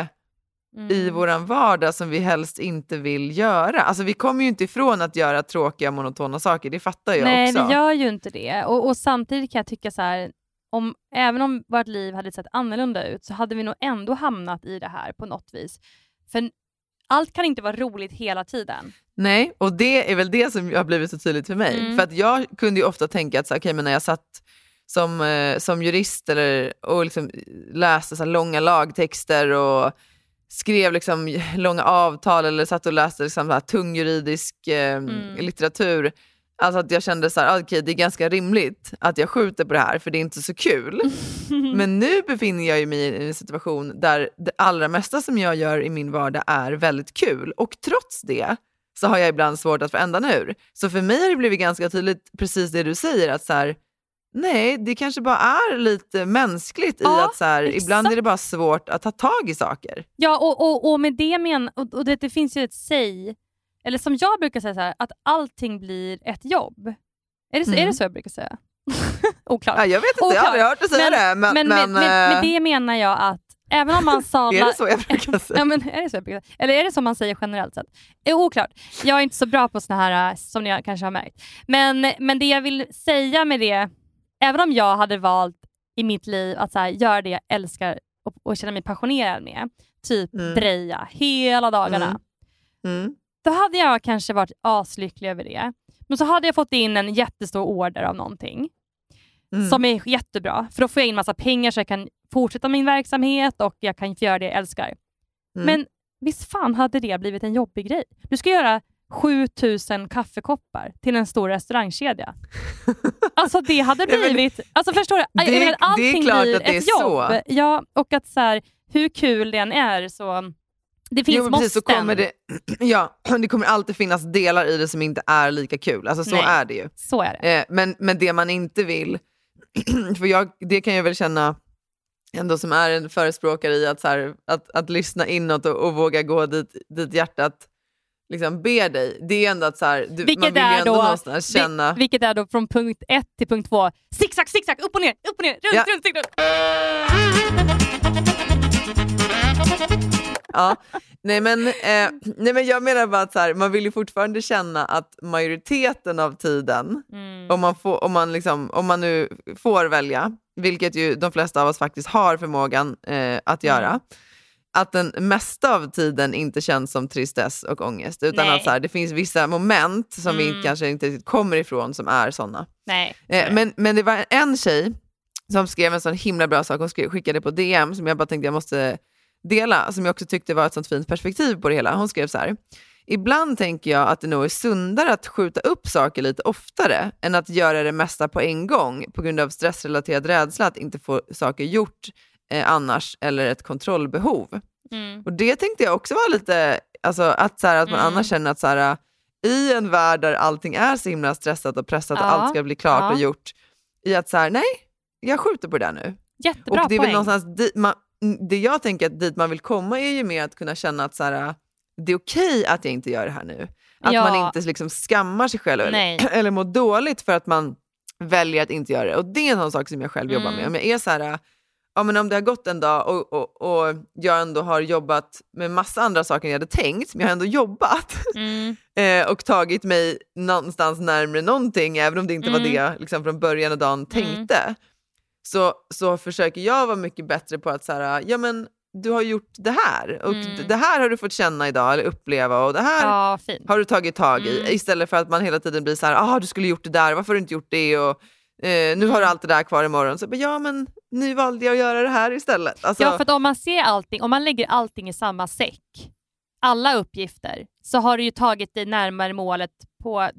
i våran vardag som vi helst inte vill göra. Alltså vi kommer ju inte ifrån att göra tråkiga, monotona saker, det fattar jag också. Nej, vi gör ju inte det. Och samtidigt kan jag tycka så här, även om vårt liv hade sett annorlunda ut så hade vi nog ändå hamnat i det här på något vis. För allt kan inte vara roligt hela tiden. Nej, och det är väl det som har blivit så tydligt för mig. För att jag kunde ju ofta tänka att så, okay, men när jag satt som jurist och liksom läste så här långa lagtexter och skrev liksom långa avtal eller satt och läste liksom så här tung juridisk litteratur, alltså att jag kände så här, okej, det är ganska rimligt att jag skjuter på det här för det är inte så kul. Men nu befinner jag mig i en situation där det allra mesta som jag gör i min vardag är väldigt kul, och trots det så har jag ibland svårt att få ändan ur. Så för mig har det blivit ganska tydligt precis det du säger, att så här, nej, det kanske bara är lite mänskligt i att så här, ibland är det bara svårt att ta tag i saker. Ja, och med det och det finns ju ett säg, eller som jag brukar säga så här, att allting blir ett jobb. Är det så jag brukar säga? Oklart. Ja, jag vet inte, jag har aldrig hört dig säga det. Men med det menar jag att även om man sadlar... Är det så jag brukar säga? Ja, men är det så jag brukar säga? Eller är det som man säger generellt sett? Oklart. Jag är inte så bra på såna här, som ni kanske har märkt. Men det jag vill säga med det, även om jag hade valt i mitt liv att så här, göra det jag älskar och känna mig passionerad med, typ dreja hela dagarna, då hade jag kanske varit aslycklig över det. Men så hade jag fått in en jättestor order av någonting som är jättebra, för då får jag in massa pengar så jag kan fortsätta min verksamhet och jag kan göra det jag älskar. Men visst fan hade det blivit en jobbig grej. Du ska göra 7000 kaffekoppar till en stor restaurangkedja. Alltså det hade blivit, alltså förstår du? Det är klart blir att det är ett jobb. så. Ja, och att så här, hur kul den är, så det finns måsten. Så kommer det kommer alltid finnas delar i det som inte är lika kul. Alltså så är det ju. Så är det. Men det man inte vill, för det kan jag väl känna ändå som är en förespråkare i att, så här, att lyssna inåt och våga gå dit hjärtat liksom ber dig. Det är ändå att så här, man vill ju ändå någonstans känna... Vilket är då från punkt 1 till punkt 2. Zigzag, upp och ner, runt. Ja, nej men jag menar bara att så här, man vill ju fortfarande känna att majoriteten av tiden, om man nu får välja, vilket ju de flesta av oss faktiskt har förmågan att göra, att den mesta av tiden inte känns som tristess och ångest, utan att så här, det finns vissa moment som vi kanske inte kommer ifrån som är sådana. Men det var en tjej som skrev en sån himla bra sak, hon skickade på DM som jag bara tänkte jag måste dela, som jag också tyckte var ett sånt fint perspektiv på det hela. Hon skrev så här: ibland tänker jag att det nog är sundare att skjuta upp saker lite oftare än att göra det mesta på en gång på grund av stressrelaterad rädsla att inte få saker gjort annars, eller ett kontrollbehov. Och det tänkte jag också var lite, alltså att, så här, att man annars känner att så här, i en värld där allting är så himla stressat och pressat och allt ska bli klart och gjort, i att så här, nej, jag skjuter på det där nu. Jättebra och det är poäng. väl någonstans det jag tänker att dit man vill komma är ju med att kunna känna att så här, det är okej att jag inte gör det här nu. Att man inte liksom skammar sig själv eller mår dåligt för att man väljer att inte göra det. Och det är en sån sak som jag själv jobbar med. Om jag är så här, ja, men om det har gått en dag och jag ändå har jobbat med massa andra saker än jag hade tänkt, men jag har ändå jobbat och tagit mig någonstans närmare någonting, även om det inte var det jag liksom från början av dagen tänkte. Så försöker jag vara mycket bättre på att så här, ja men du har gjort det här och det här har du fått känna idag eller uppleva och det här har du tagit tag i, istället för att man hela tiden blir så här, du skulle gjort det där, varför har du inte gjort det, och nu har du allt det där kvar imorgon. Så ja, men nu valde jag att göra det här istället. Alltså, ja, för att om man ser allting, om man lägger allting i samma säck, alla uppgifter, så har du ju tagit dig närmare målet på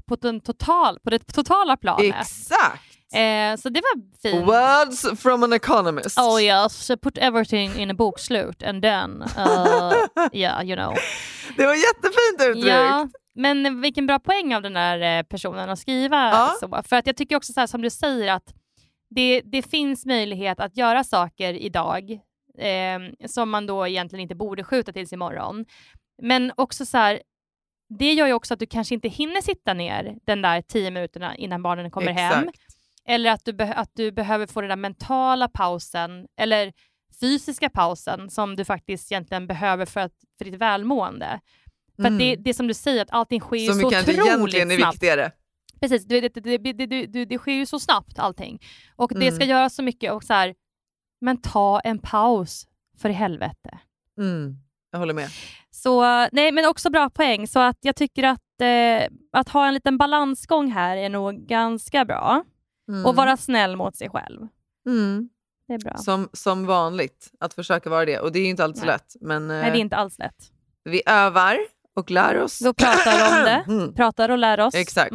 det totala planet. Exakt. Så det var fint. Words from an economist. Oh yes, put everything in a bokslut and then yeah, you know. Det var jättefint uttryckt. Ja, men vilken bra poäng av den där personen att skriva så. För att jag tycker också så här, som du säger, att det finns möjlighet att göra saker idag som man då egentligen inte borde skjuta tills imorgon. Men också så här, det gör ju också att du kanske inte hinner sitta ner den där 10 minuterna innan barnen kommer hem. Eller att du behöver få den där mentala pausen eller fysiska pausen som du faktiskt egentligen behöver för ditt välmående. För att det är som du säger, att allting sker ju så otroligt snabbt. Som egentligen är viktigare. Precis, det sker ju så snabbt allting. Och det ska göra så mycket och så här, men ta en paus för i helvete. Jag håller med. Så, nej, men också bra poäng. Så att jag tycker att ha en liten balansgång här är nog ganska bra. Och vara snäll mot sig själv. Det är bra. Som vanligt, att försöka vara det. Och det är inte alls lätt. Men, nej, det är inte alls lätt. Vi övar och lär oss. Då pratar om det. Pratar och lär oss. Exakt.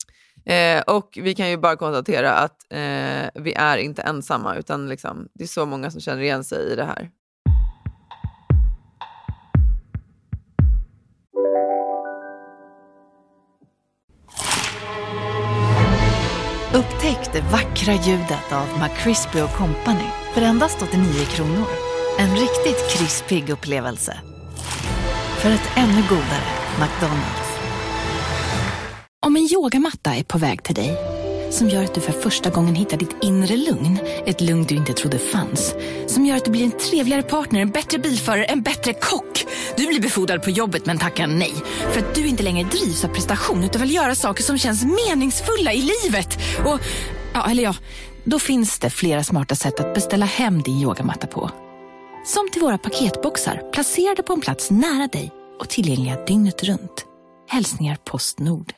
Och vi kan ju bara konstatera att vi är inte ensamma. Utan liksom, det är så många som känner igen sig i det här. Upptäck det vackra ljudet av McCrispy & Company för endast 89 kronor. En riktigt krispig upplevelse. För ett ännu godare McDonald's. Om en yogamatta är på väg till dig, som gör att du för första gången hittar ditt inre lugn, ett lugn du inte trodde fanns, som gör att du blir en trevligare partner, en bättre bilförare, en bättre kock. Du blir befordrad på jobbet men tackar nej, för att du inte längre drivs av prestation utan vill göra saker som känns meningsfulla i livet. Och, då finns det flera smarta sätt att beställa hem din yogamatta på. Som till våra paketboxar, placerade på en plats nära dig och tillgängliga dygnet runt. Hälsningar Postnord.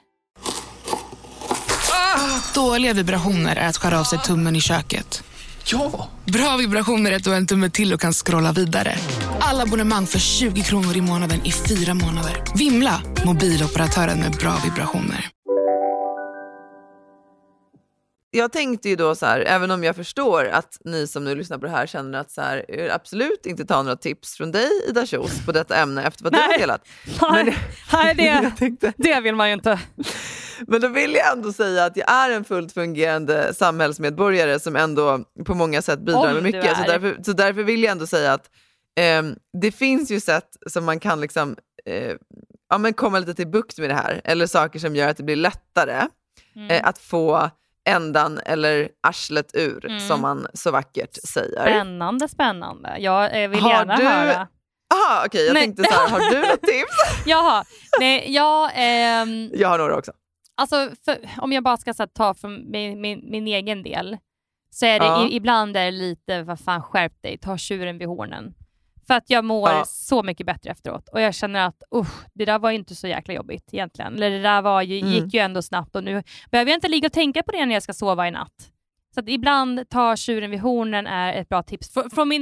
Dåliga vibrationer är att skära av sig tummen i köket. Ja! Bra vibrationer är att du har en tumme till och kan scrolla vidare. Alla abonnemang för 20 kronor i månaden i 4 månader. Vimla, mobiloperatören med bra vibrationer. Jag tänkte ju då så här, även om jag förstår att ni som nu lyssnar på det här känner att så här, absolut inte ta några tips från dig, Ida Kjos, på detta ämne efter vad du har delat. Det vill man ju inte. Men då vill jag ändå säga att jag är en fullt fungerande samhällsmedborgare som ändå på många sätt bidrar med mycket. Så därför vill jag ändå säga att det finns ju sätt som man kan liksom, komma lite till bukt med det här. Eller saker som gör att det blir lättare att få ändan eller arslet ur, som man så vackert säger. Spännande. Jag vill gärna höra. Jaha, okej. Jag tänkte så här, har du något tips? Jaha. Nej, jag har några också. Alltså, om jag bara ska ta från min egen del, så är det ibland är det lite, vad fan, skärp dig, ta tjuren vid hornen. För att jag mår så mycket bättre efteråt. Och jag känner att det där var inte så jäkla jobbigt egentligen. Eller det där gick ju ändå snabbt. Och nu behöver jag inte ligga och tänka på det när jag ska sova i natt. Så att ibland ta tjuren vid hornen är ett bra tips.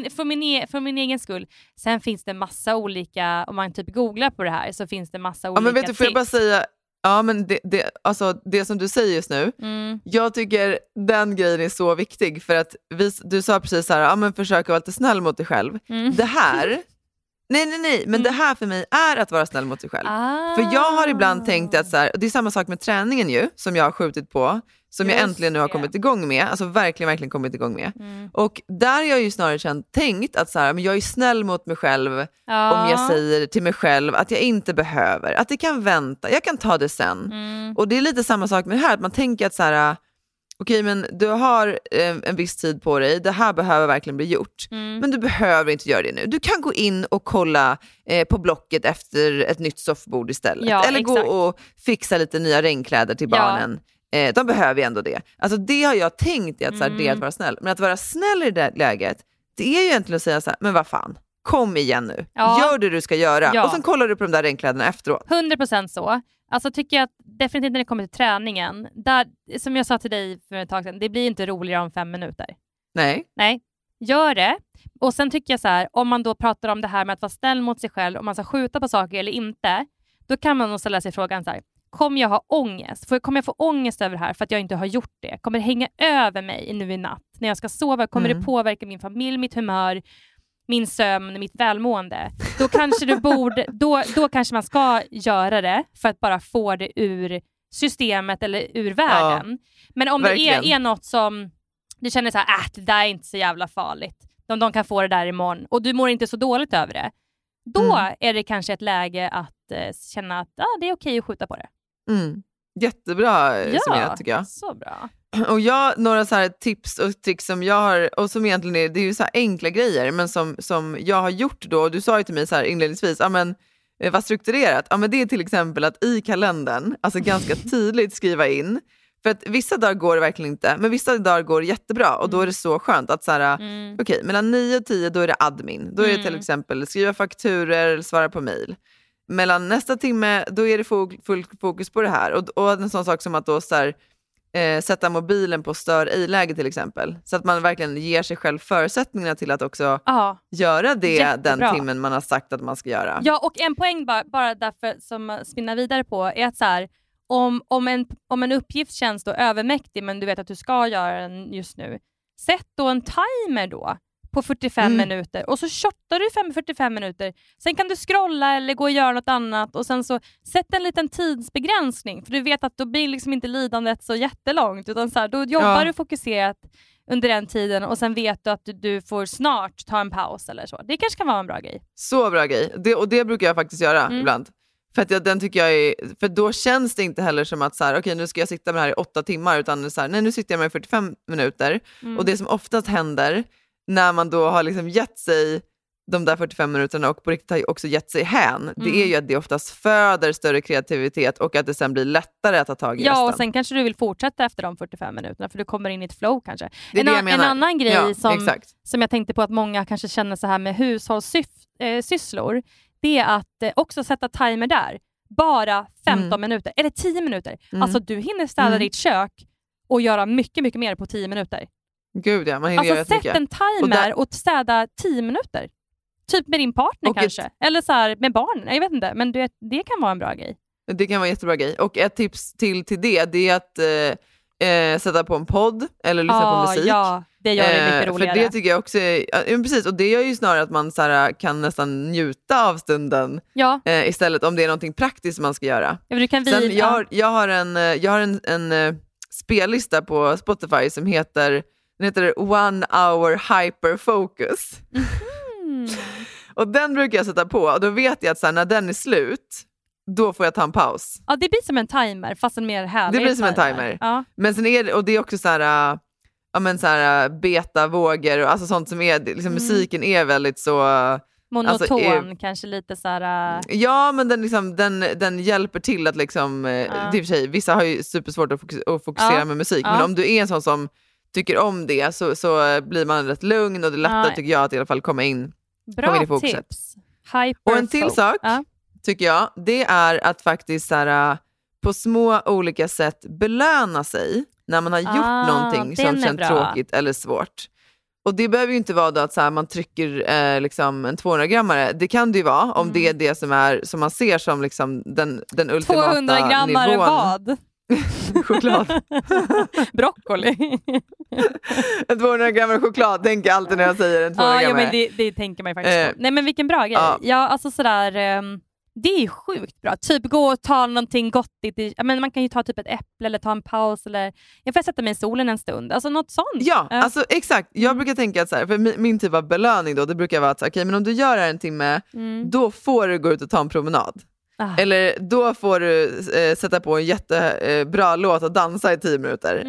För min egen skull. Sen finns det massa olika, om man typ googlar på det här så finns det massa olika men vet du, får jag bara säga, men det som du säger just nu, jag tycker den grejen är så viktig för att du sa precis så här, men försök vara lite snäll mot dig själv. Det här, nej, men det här för mig är att vara snäll mot sig själv. För jag har ibland tänkt att så här, det är samma sak med träningen ju, som jag har skjutit på, som jag äntligen nu har kommit igång med, alltså verkligen kommit igång med. Och där har jag ju snarare tänkt att så här, men jag är snäll mot mig själv om jag säger till mig själv att jag inte behöver, att det kan vänta, jag kan ta det sen. Och det är lite samma sak med det här, att man tänker att så här, okej, men du har en viss tid på dig, det här behöver verkligen bli gjort, men du behöver inte göra det nu. Du kan gå in och kolla på Blocket efter ett nytt soffbord istället, eller gå och fixa lite nya regnkläder till barnen. De behöver ju ändå det. Alltså det har jag tänkt att så här, det är att vara snäll. Men att vara snäll i det läget, det är ju egentligen att säga så här, men vad fan, kom igen nu. Gör det du ska göra. Och sen kollar du på de där regnkläderna efteråt. 100% så. Alltså tycker jag att definitivt när det kommer till träningen, där, som jag sa till dig för ett tag sedan, det blir inte roligare om 5 minuter. Nej. Gör det. Och sen tycker jag så här, om man då pratar om det här med att vara snäll mot sig själv, om man ska skjuta på saker eller inte, då kan man nog ställa sig frågan så här, kommer jag ha ångest? Kommer jag få ångest över det här för att jag inte har gjort det? Kommer det hänga över mig nu i natt? När jag ska sova, kommer det påverka min familj, mitt humör, min sömn, mitt välmående? Då kanske då kanske man ska göra det för att bara få det ur systemet eller ur världen. Men om verkligen. Det är något som du känner så här, det där är inte så jävla farligt. De kan få det där imorgon och du mår inte så dåligt över det. Då är det kanske ett läge att känna att det är okej att skjuta på det. Jättebra summerat tycker jag. Så bra. Och några så här tips och tricks som jag har, och som egentligen det är ju så här enkla grejer, men som jag har gjort då, och du sa ju till mig så här inledningsvis, vad strukturerat. Men det är till exempel att i kalendern, alltså ganska tydligt skriva in, för att vissa dagar går det verkligen inte, men vissa dagar går det jättebra, och då är det så skönt att så här, okej, mellan 9 och 10 då är det admin, då är det till exempel skriva fakturer eller svara på mejl. Mellan nästa timme då är det full fokus på det här, och en sån sak som att då så här, sätta mobilen på stör ej-läge till exempel, så att man verkligen ger sig själv förutsättningarna till att också göra det. Jättebra. Den timmen man har sagt att man ska göra. Ja, och en poäng bara därför som spinnar vidare på är att så här, om en uppgift känns då övermäktig, men du vet att du ska göra den just nu, sätt då en timer då på 45 minuter, och så shottar du 45 minuter. Sen kan du scrolla eller gå och göra något annat, och sen så sätt en liten tidsbegränsning, för du vet att då blir liksom inte lidandet så jättelångt, utan så här, då jobbar du fokuserat under den tiden, och sen vet du att du får snart ta en paus eller så. Det kanske kan vara en bra grej. Så bra grej. Det brukar jag faktiskt göra ibland. För att den tycker jag är, för då känns det inte heller som att så här, okej, nu ska jag sitta med det här i 8 timmar, utan så här, nej, nu sitter jag med 45 minuter. Och det som oftast händer när man då har liksom gett sig de där 45 minuterna och på riktigt har också gett sig hän, det är ju att det oftast föder större kreativitet och att det sen blir lättare att ta tag i resten. Ja, och sen kanske du vill fortfortsätta efter de 45 minuterna, för du kommer in i ett flow kanske. En annan grej som jag tänkte på att många kanske känner så här med hushållssysslor, det är att också sätta timer där. Bara 15 minuter eller 10 minuter. Alltså du hinner städa ditt kök och göra mycket, mycket mer på 10 minuter. Gud ja, man hinner göra sätt mycket. En timer och städa 10 minuter. Typ med din partner kanske. Eller så här med barnen, jag vet inte. Men det kan vara en bra grej. Det kan vara en jättebra grej. Och ett tips till det är att sätta på en podd eller lyssna på musik. Ja, det gör det mycket roligare. För det tycker jag också precis, och det gör ju snarare att man så här, kan nästan njuta av stunden istället, om det är någonting praktiskt man ska göra. Ja, du kan sen jag har en spellista på Spotify som heter 1 hour hyperfocus. Och den brukar jag sätta på, och då vet jag att så här, när den är slut, då får jag ta en paus. Ja, det blir som en timer, fast en mer härlig. Det blir som en timer. Ja. Men sen är det, och det är också så här, så här beta-vågor och alltså sånt som är liksom, musiken är väldigt så monoton, kanske lite så här. Ja, men den hjälper till att liksom det är för sig, vissa har ju supersvårt att fokusera med musik, men om du är en sån som tycker om det, så blir man rätt lugn, och det är lättare tycker jag att i alla fall komma in i fokuset. Tips. Och en till sak tycker jag, det är att faktiskt så här, på små olika sätt belöna sig när man har gjort någonting som känns tråkigt eller svårt. Och det behöver ju inte vara då att så här, man trycker liksom en 200-grammare. Det kan det ju vara om det är det som man ser som liksom den ultimata 200-grammare nivån. vad? Choklad. Broccoli. En 200-grammare choklad tänker jag alltid när jag säger en 200-grammare. Ja, men det tänker man ju faktiskt på. Nej, men vilken bra grej. Ja, alltså sådär... det är sjukt bra. Typ gå och ta någonting gottigt. Men man kan ju ta typ ett äpple eller ta en paus. Eller jag får sätta mig i solen en stund. Alltså något sånt. Ja, alltså exakt. Jag brukar tänka att så här, för min typ av belöning då, det brukar vara att okej, men om du gör det här en timme, då får du gå ut och ta en promenad. Eller då får du sätta på en jättebra låt och dansa i 10 minuter.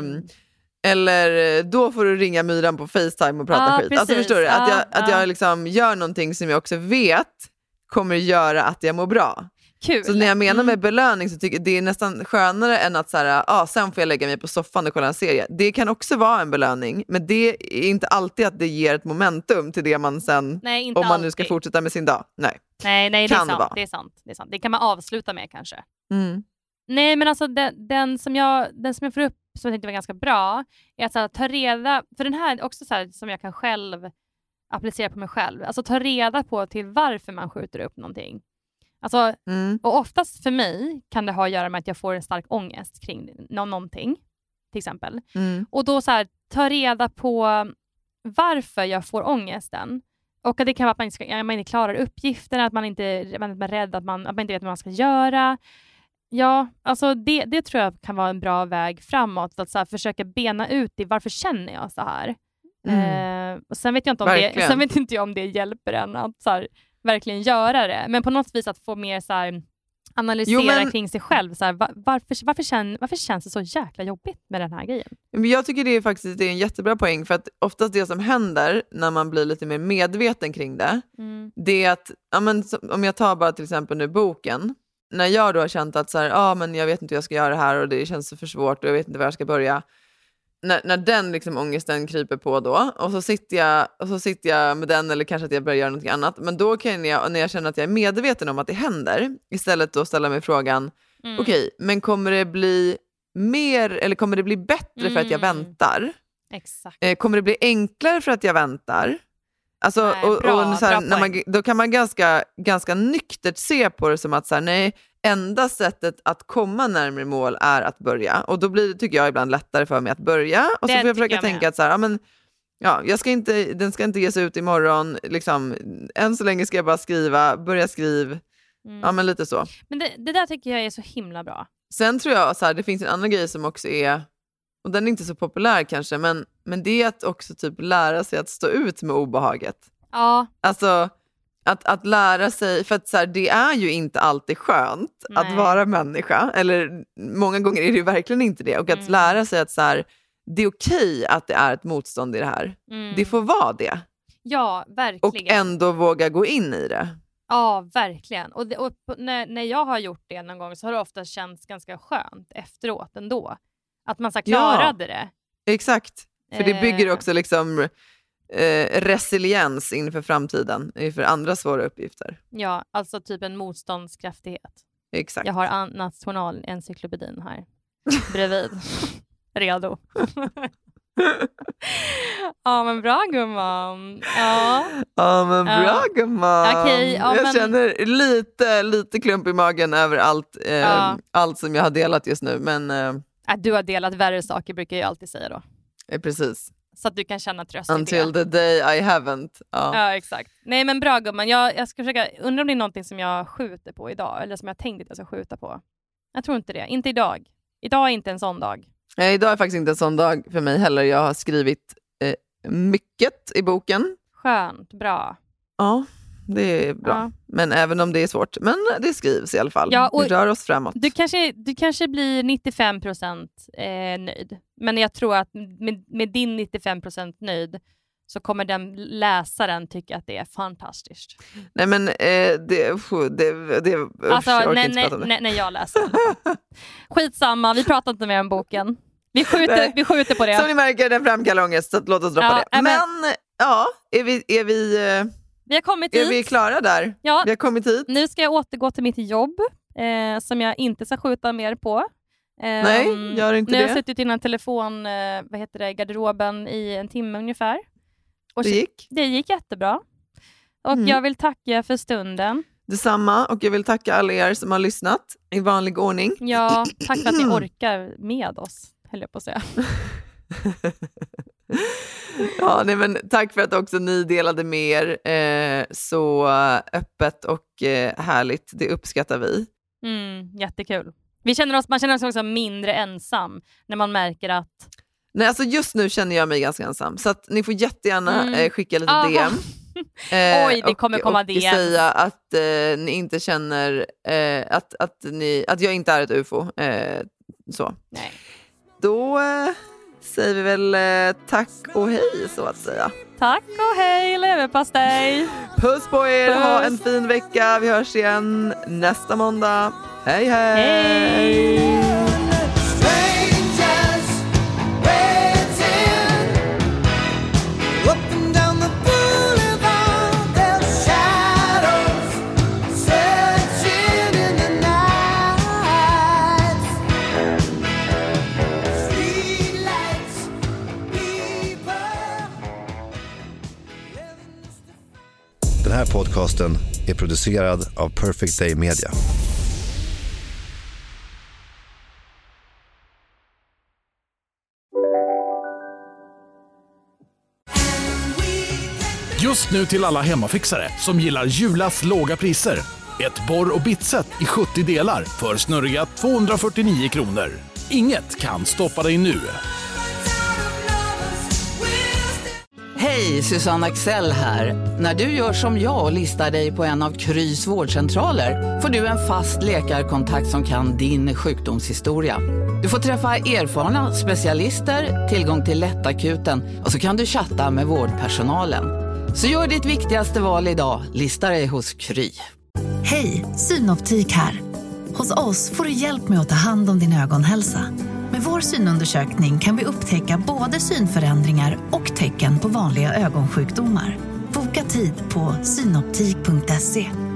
Eller då får du ringa Myran på FaceTime och prata skit. Precis. Alltså förstår du? Att jag liksom gör någonting som jag också vet kommer göra att jag mår bra. Kul. Så när jag menar med belöning så tycker jag det är nästan skönare än att så här, sen får jag lägga mig på soffan och kolla en serie. Det kan också vara en belöning, men det är inte alltid att det ger ett momentum till det man sen, om man nu ska fortsätta med sin dag. Nej, det är sant. Det kan man avsluta med kanske. Nej, men alltså den som jag får upp som jag tänkte var ganska bra är att så här, ta reda, för den här också så här, som jag kan själv applicera på mig själv. Alltså ta reda på till varför man skjuter upp någonting. Alltså, och oftast för mig kan det ha att göra med att jag får en stark ångest kring någonting, till exempel. Och då så här, ta reda på varför jag får ångesten. Och att det kan vara att man inte klarar uppgiften, att man är rädd, att man inte vet vad man ska göra. Ja, alltså det tror jag kan vara en bra väg framåt. Att så här, försöka bena ut det. Varför känner jag så här? Och sen vet jag inte om det hjälper en att så här, verkligen göra det. Men på något vis att få mer så här, analysera kring sig själv. Så här, varför känns det så jäkla jobbigt med den här grejen? Jag tycker det är en jättebra poäng. För att oftast det som händer när man blir lite mer medveten kring det. Det är att, om jag tar bara till exempel nu boken. När jag då har känt att så här, men jag vet inte hur jag ska göra det här och det känns så för svårt och jag vet inte var jag ska börja. När den liksom ångesten kryper på då och så sitter jag med den, eller kanske att jag börjar göra något annat, men då kan jag, när jag känner att jag är medveten om att det händer, istället då ställa mig frågan okej, men kommer det bli mer eller kommer det bli bättre för att jag väntar? Exakt. Kommer det bli enklare för att jag väntar? Alltså, då kan man ganska nyktert se på det som att så här, nej, enda sättet att komma närmare mål är att börja. Och då blir det, tycker jag, ibland lättare för mig att börja. Och så får jag försöka tänka att så här, den ska inte ges ut imorgon. Liksom, än så länge ska jag bara börja skriva. Ja, men lite så. Men det där tycker jag är så himla bra. Sen tror jag så här, det finns en annan grej som också är, och den är inte så populär kanske, men det är att också typ lära sig att stå ut med obehaget. Ja. Alltså att lära sig, för att så här, det är ju inte alltid skönt att vara människa, eller många gånger är det ju verkligen inte det, och att lära sig att så här, det är okej att det är ett motstånd i det här. Det får vara det. Ja, verkligen. Och ändå våga gå in i det. Ja, verkligen. Och när jag har gjort det någon gång så har det ofta känts ganska skönt efteråt ändå. Att man så klarade det. Exakt. För det bygger också liksom resiliens inför framtiden, inför andra svåra uppgifter. Ja, alltså typ en motståndskraftighet. Exakt. Jag har nationalencyklopedin här bredvid. Redo. Ja, men bra gumman. Ja, men bra gumman. Okay, jag känner lite klump i magen över allt som jag har delat just nu, men du har delat värre saker, brukar jag alltid säga då. Precis. Så att du kan känna tröst Until the day I haven't. Ja, exakt. Nej, men bra gumman. Jag ska försöka, undra om det är någonting som jag skjuter på idag, eller som jag tänkte att jag ska skjuta på. Jag tror inte det. Inte idag. Idag är inte en sån dag. Nej, idag är faktiskt inte en sån dag för mig heller. Jag har skrivit mycket i boken. Skönt, bra. Ja, det är bra. Ja. Men även om det är svårt. Men det skrivs i alla fall. Ja, vi rör oss framåt. Du kanske blir 95% nöjd. Men jag tror att med din 95% nöjd så kommer den läsaren tycka att det är fantastiskt. Nej, men alltså, när jag läser. Skitsamma, vi pratar inte mer om boken. Vi skjuter på det. Som ni märker, den framkallar ångest, så låt oss droppa det. Men är vi har kommit hit. Är vi klara där? Ja. Vi har kommit hit. Nu ska jag återgå till mitt jobb. som jag inte ska skjuta mer på. Nej, gör inte det. Nu har jag suttit innan telefon, garderoben i en timme ungefär. Och det gick jättebra. Och jag vill tacka för stunden. Detsamma, och jag vill tacka alla er som har lyssnat i vanlig ordning. Ja, tack för att ni orkar med oss, höll jag på att säga. Ja, nej, men tack för att också ni delade med er så öppet och härligt. Det uppskattar vi. Jättekul. Man känner sig också mindre ensam när man märker att... Nej, alltså just nu känner jag mig ganska ensam. Så att ni får jättegärna skicka lite DM. Oj, det kommer komma och säga att ni inte känner att jag inte är ett UFO. Så. Nej. Då säger vi väl tack och hej, så att säga. Tack och hej, leverpastej. Puss på er, ha en fin vecka. Vi hörs igen nästa måndag. Hej, hej! Hej! Den här podcasten är producerad av Perfect Day Media. Just nu till alla hemmafixare som gillar Julas låga priser. Ett borr- och bitset i 70 delar för snurriga 249 kronor. Inget kan stoppa dig nu. Hej, Susanne Axel här. När du gör som jag och listar dig på en av Krys vårdcentraler får du en fast läkarkontakt som kan din sjukdomshistoria. Du får träffa erfarna specialister, tillgång till lättakuten och så kan du chatta med vårdpersonalen. Så gör ditt viktigaste val idag, lista dig hos Kry. Hej, Synoptik här. Hos oss får du hjälp med att ta hand om din ögonhälsa. Med vår synundersökning kan vi upptäcka både synförändringar och tecken på vanliga ögonsjukdomar. Boka tid på synoptik.se.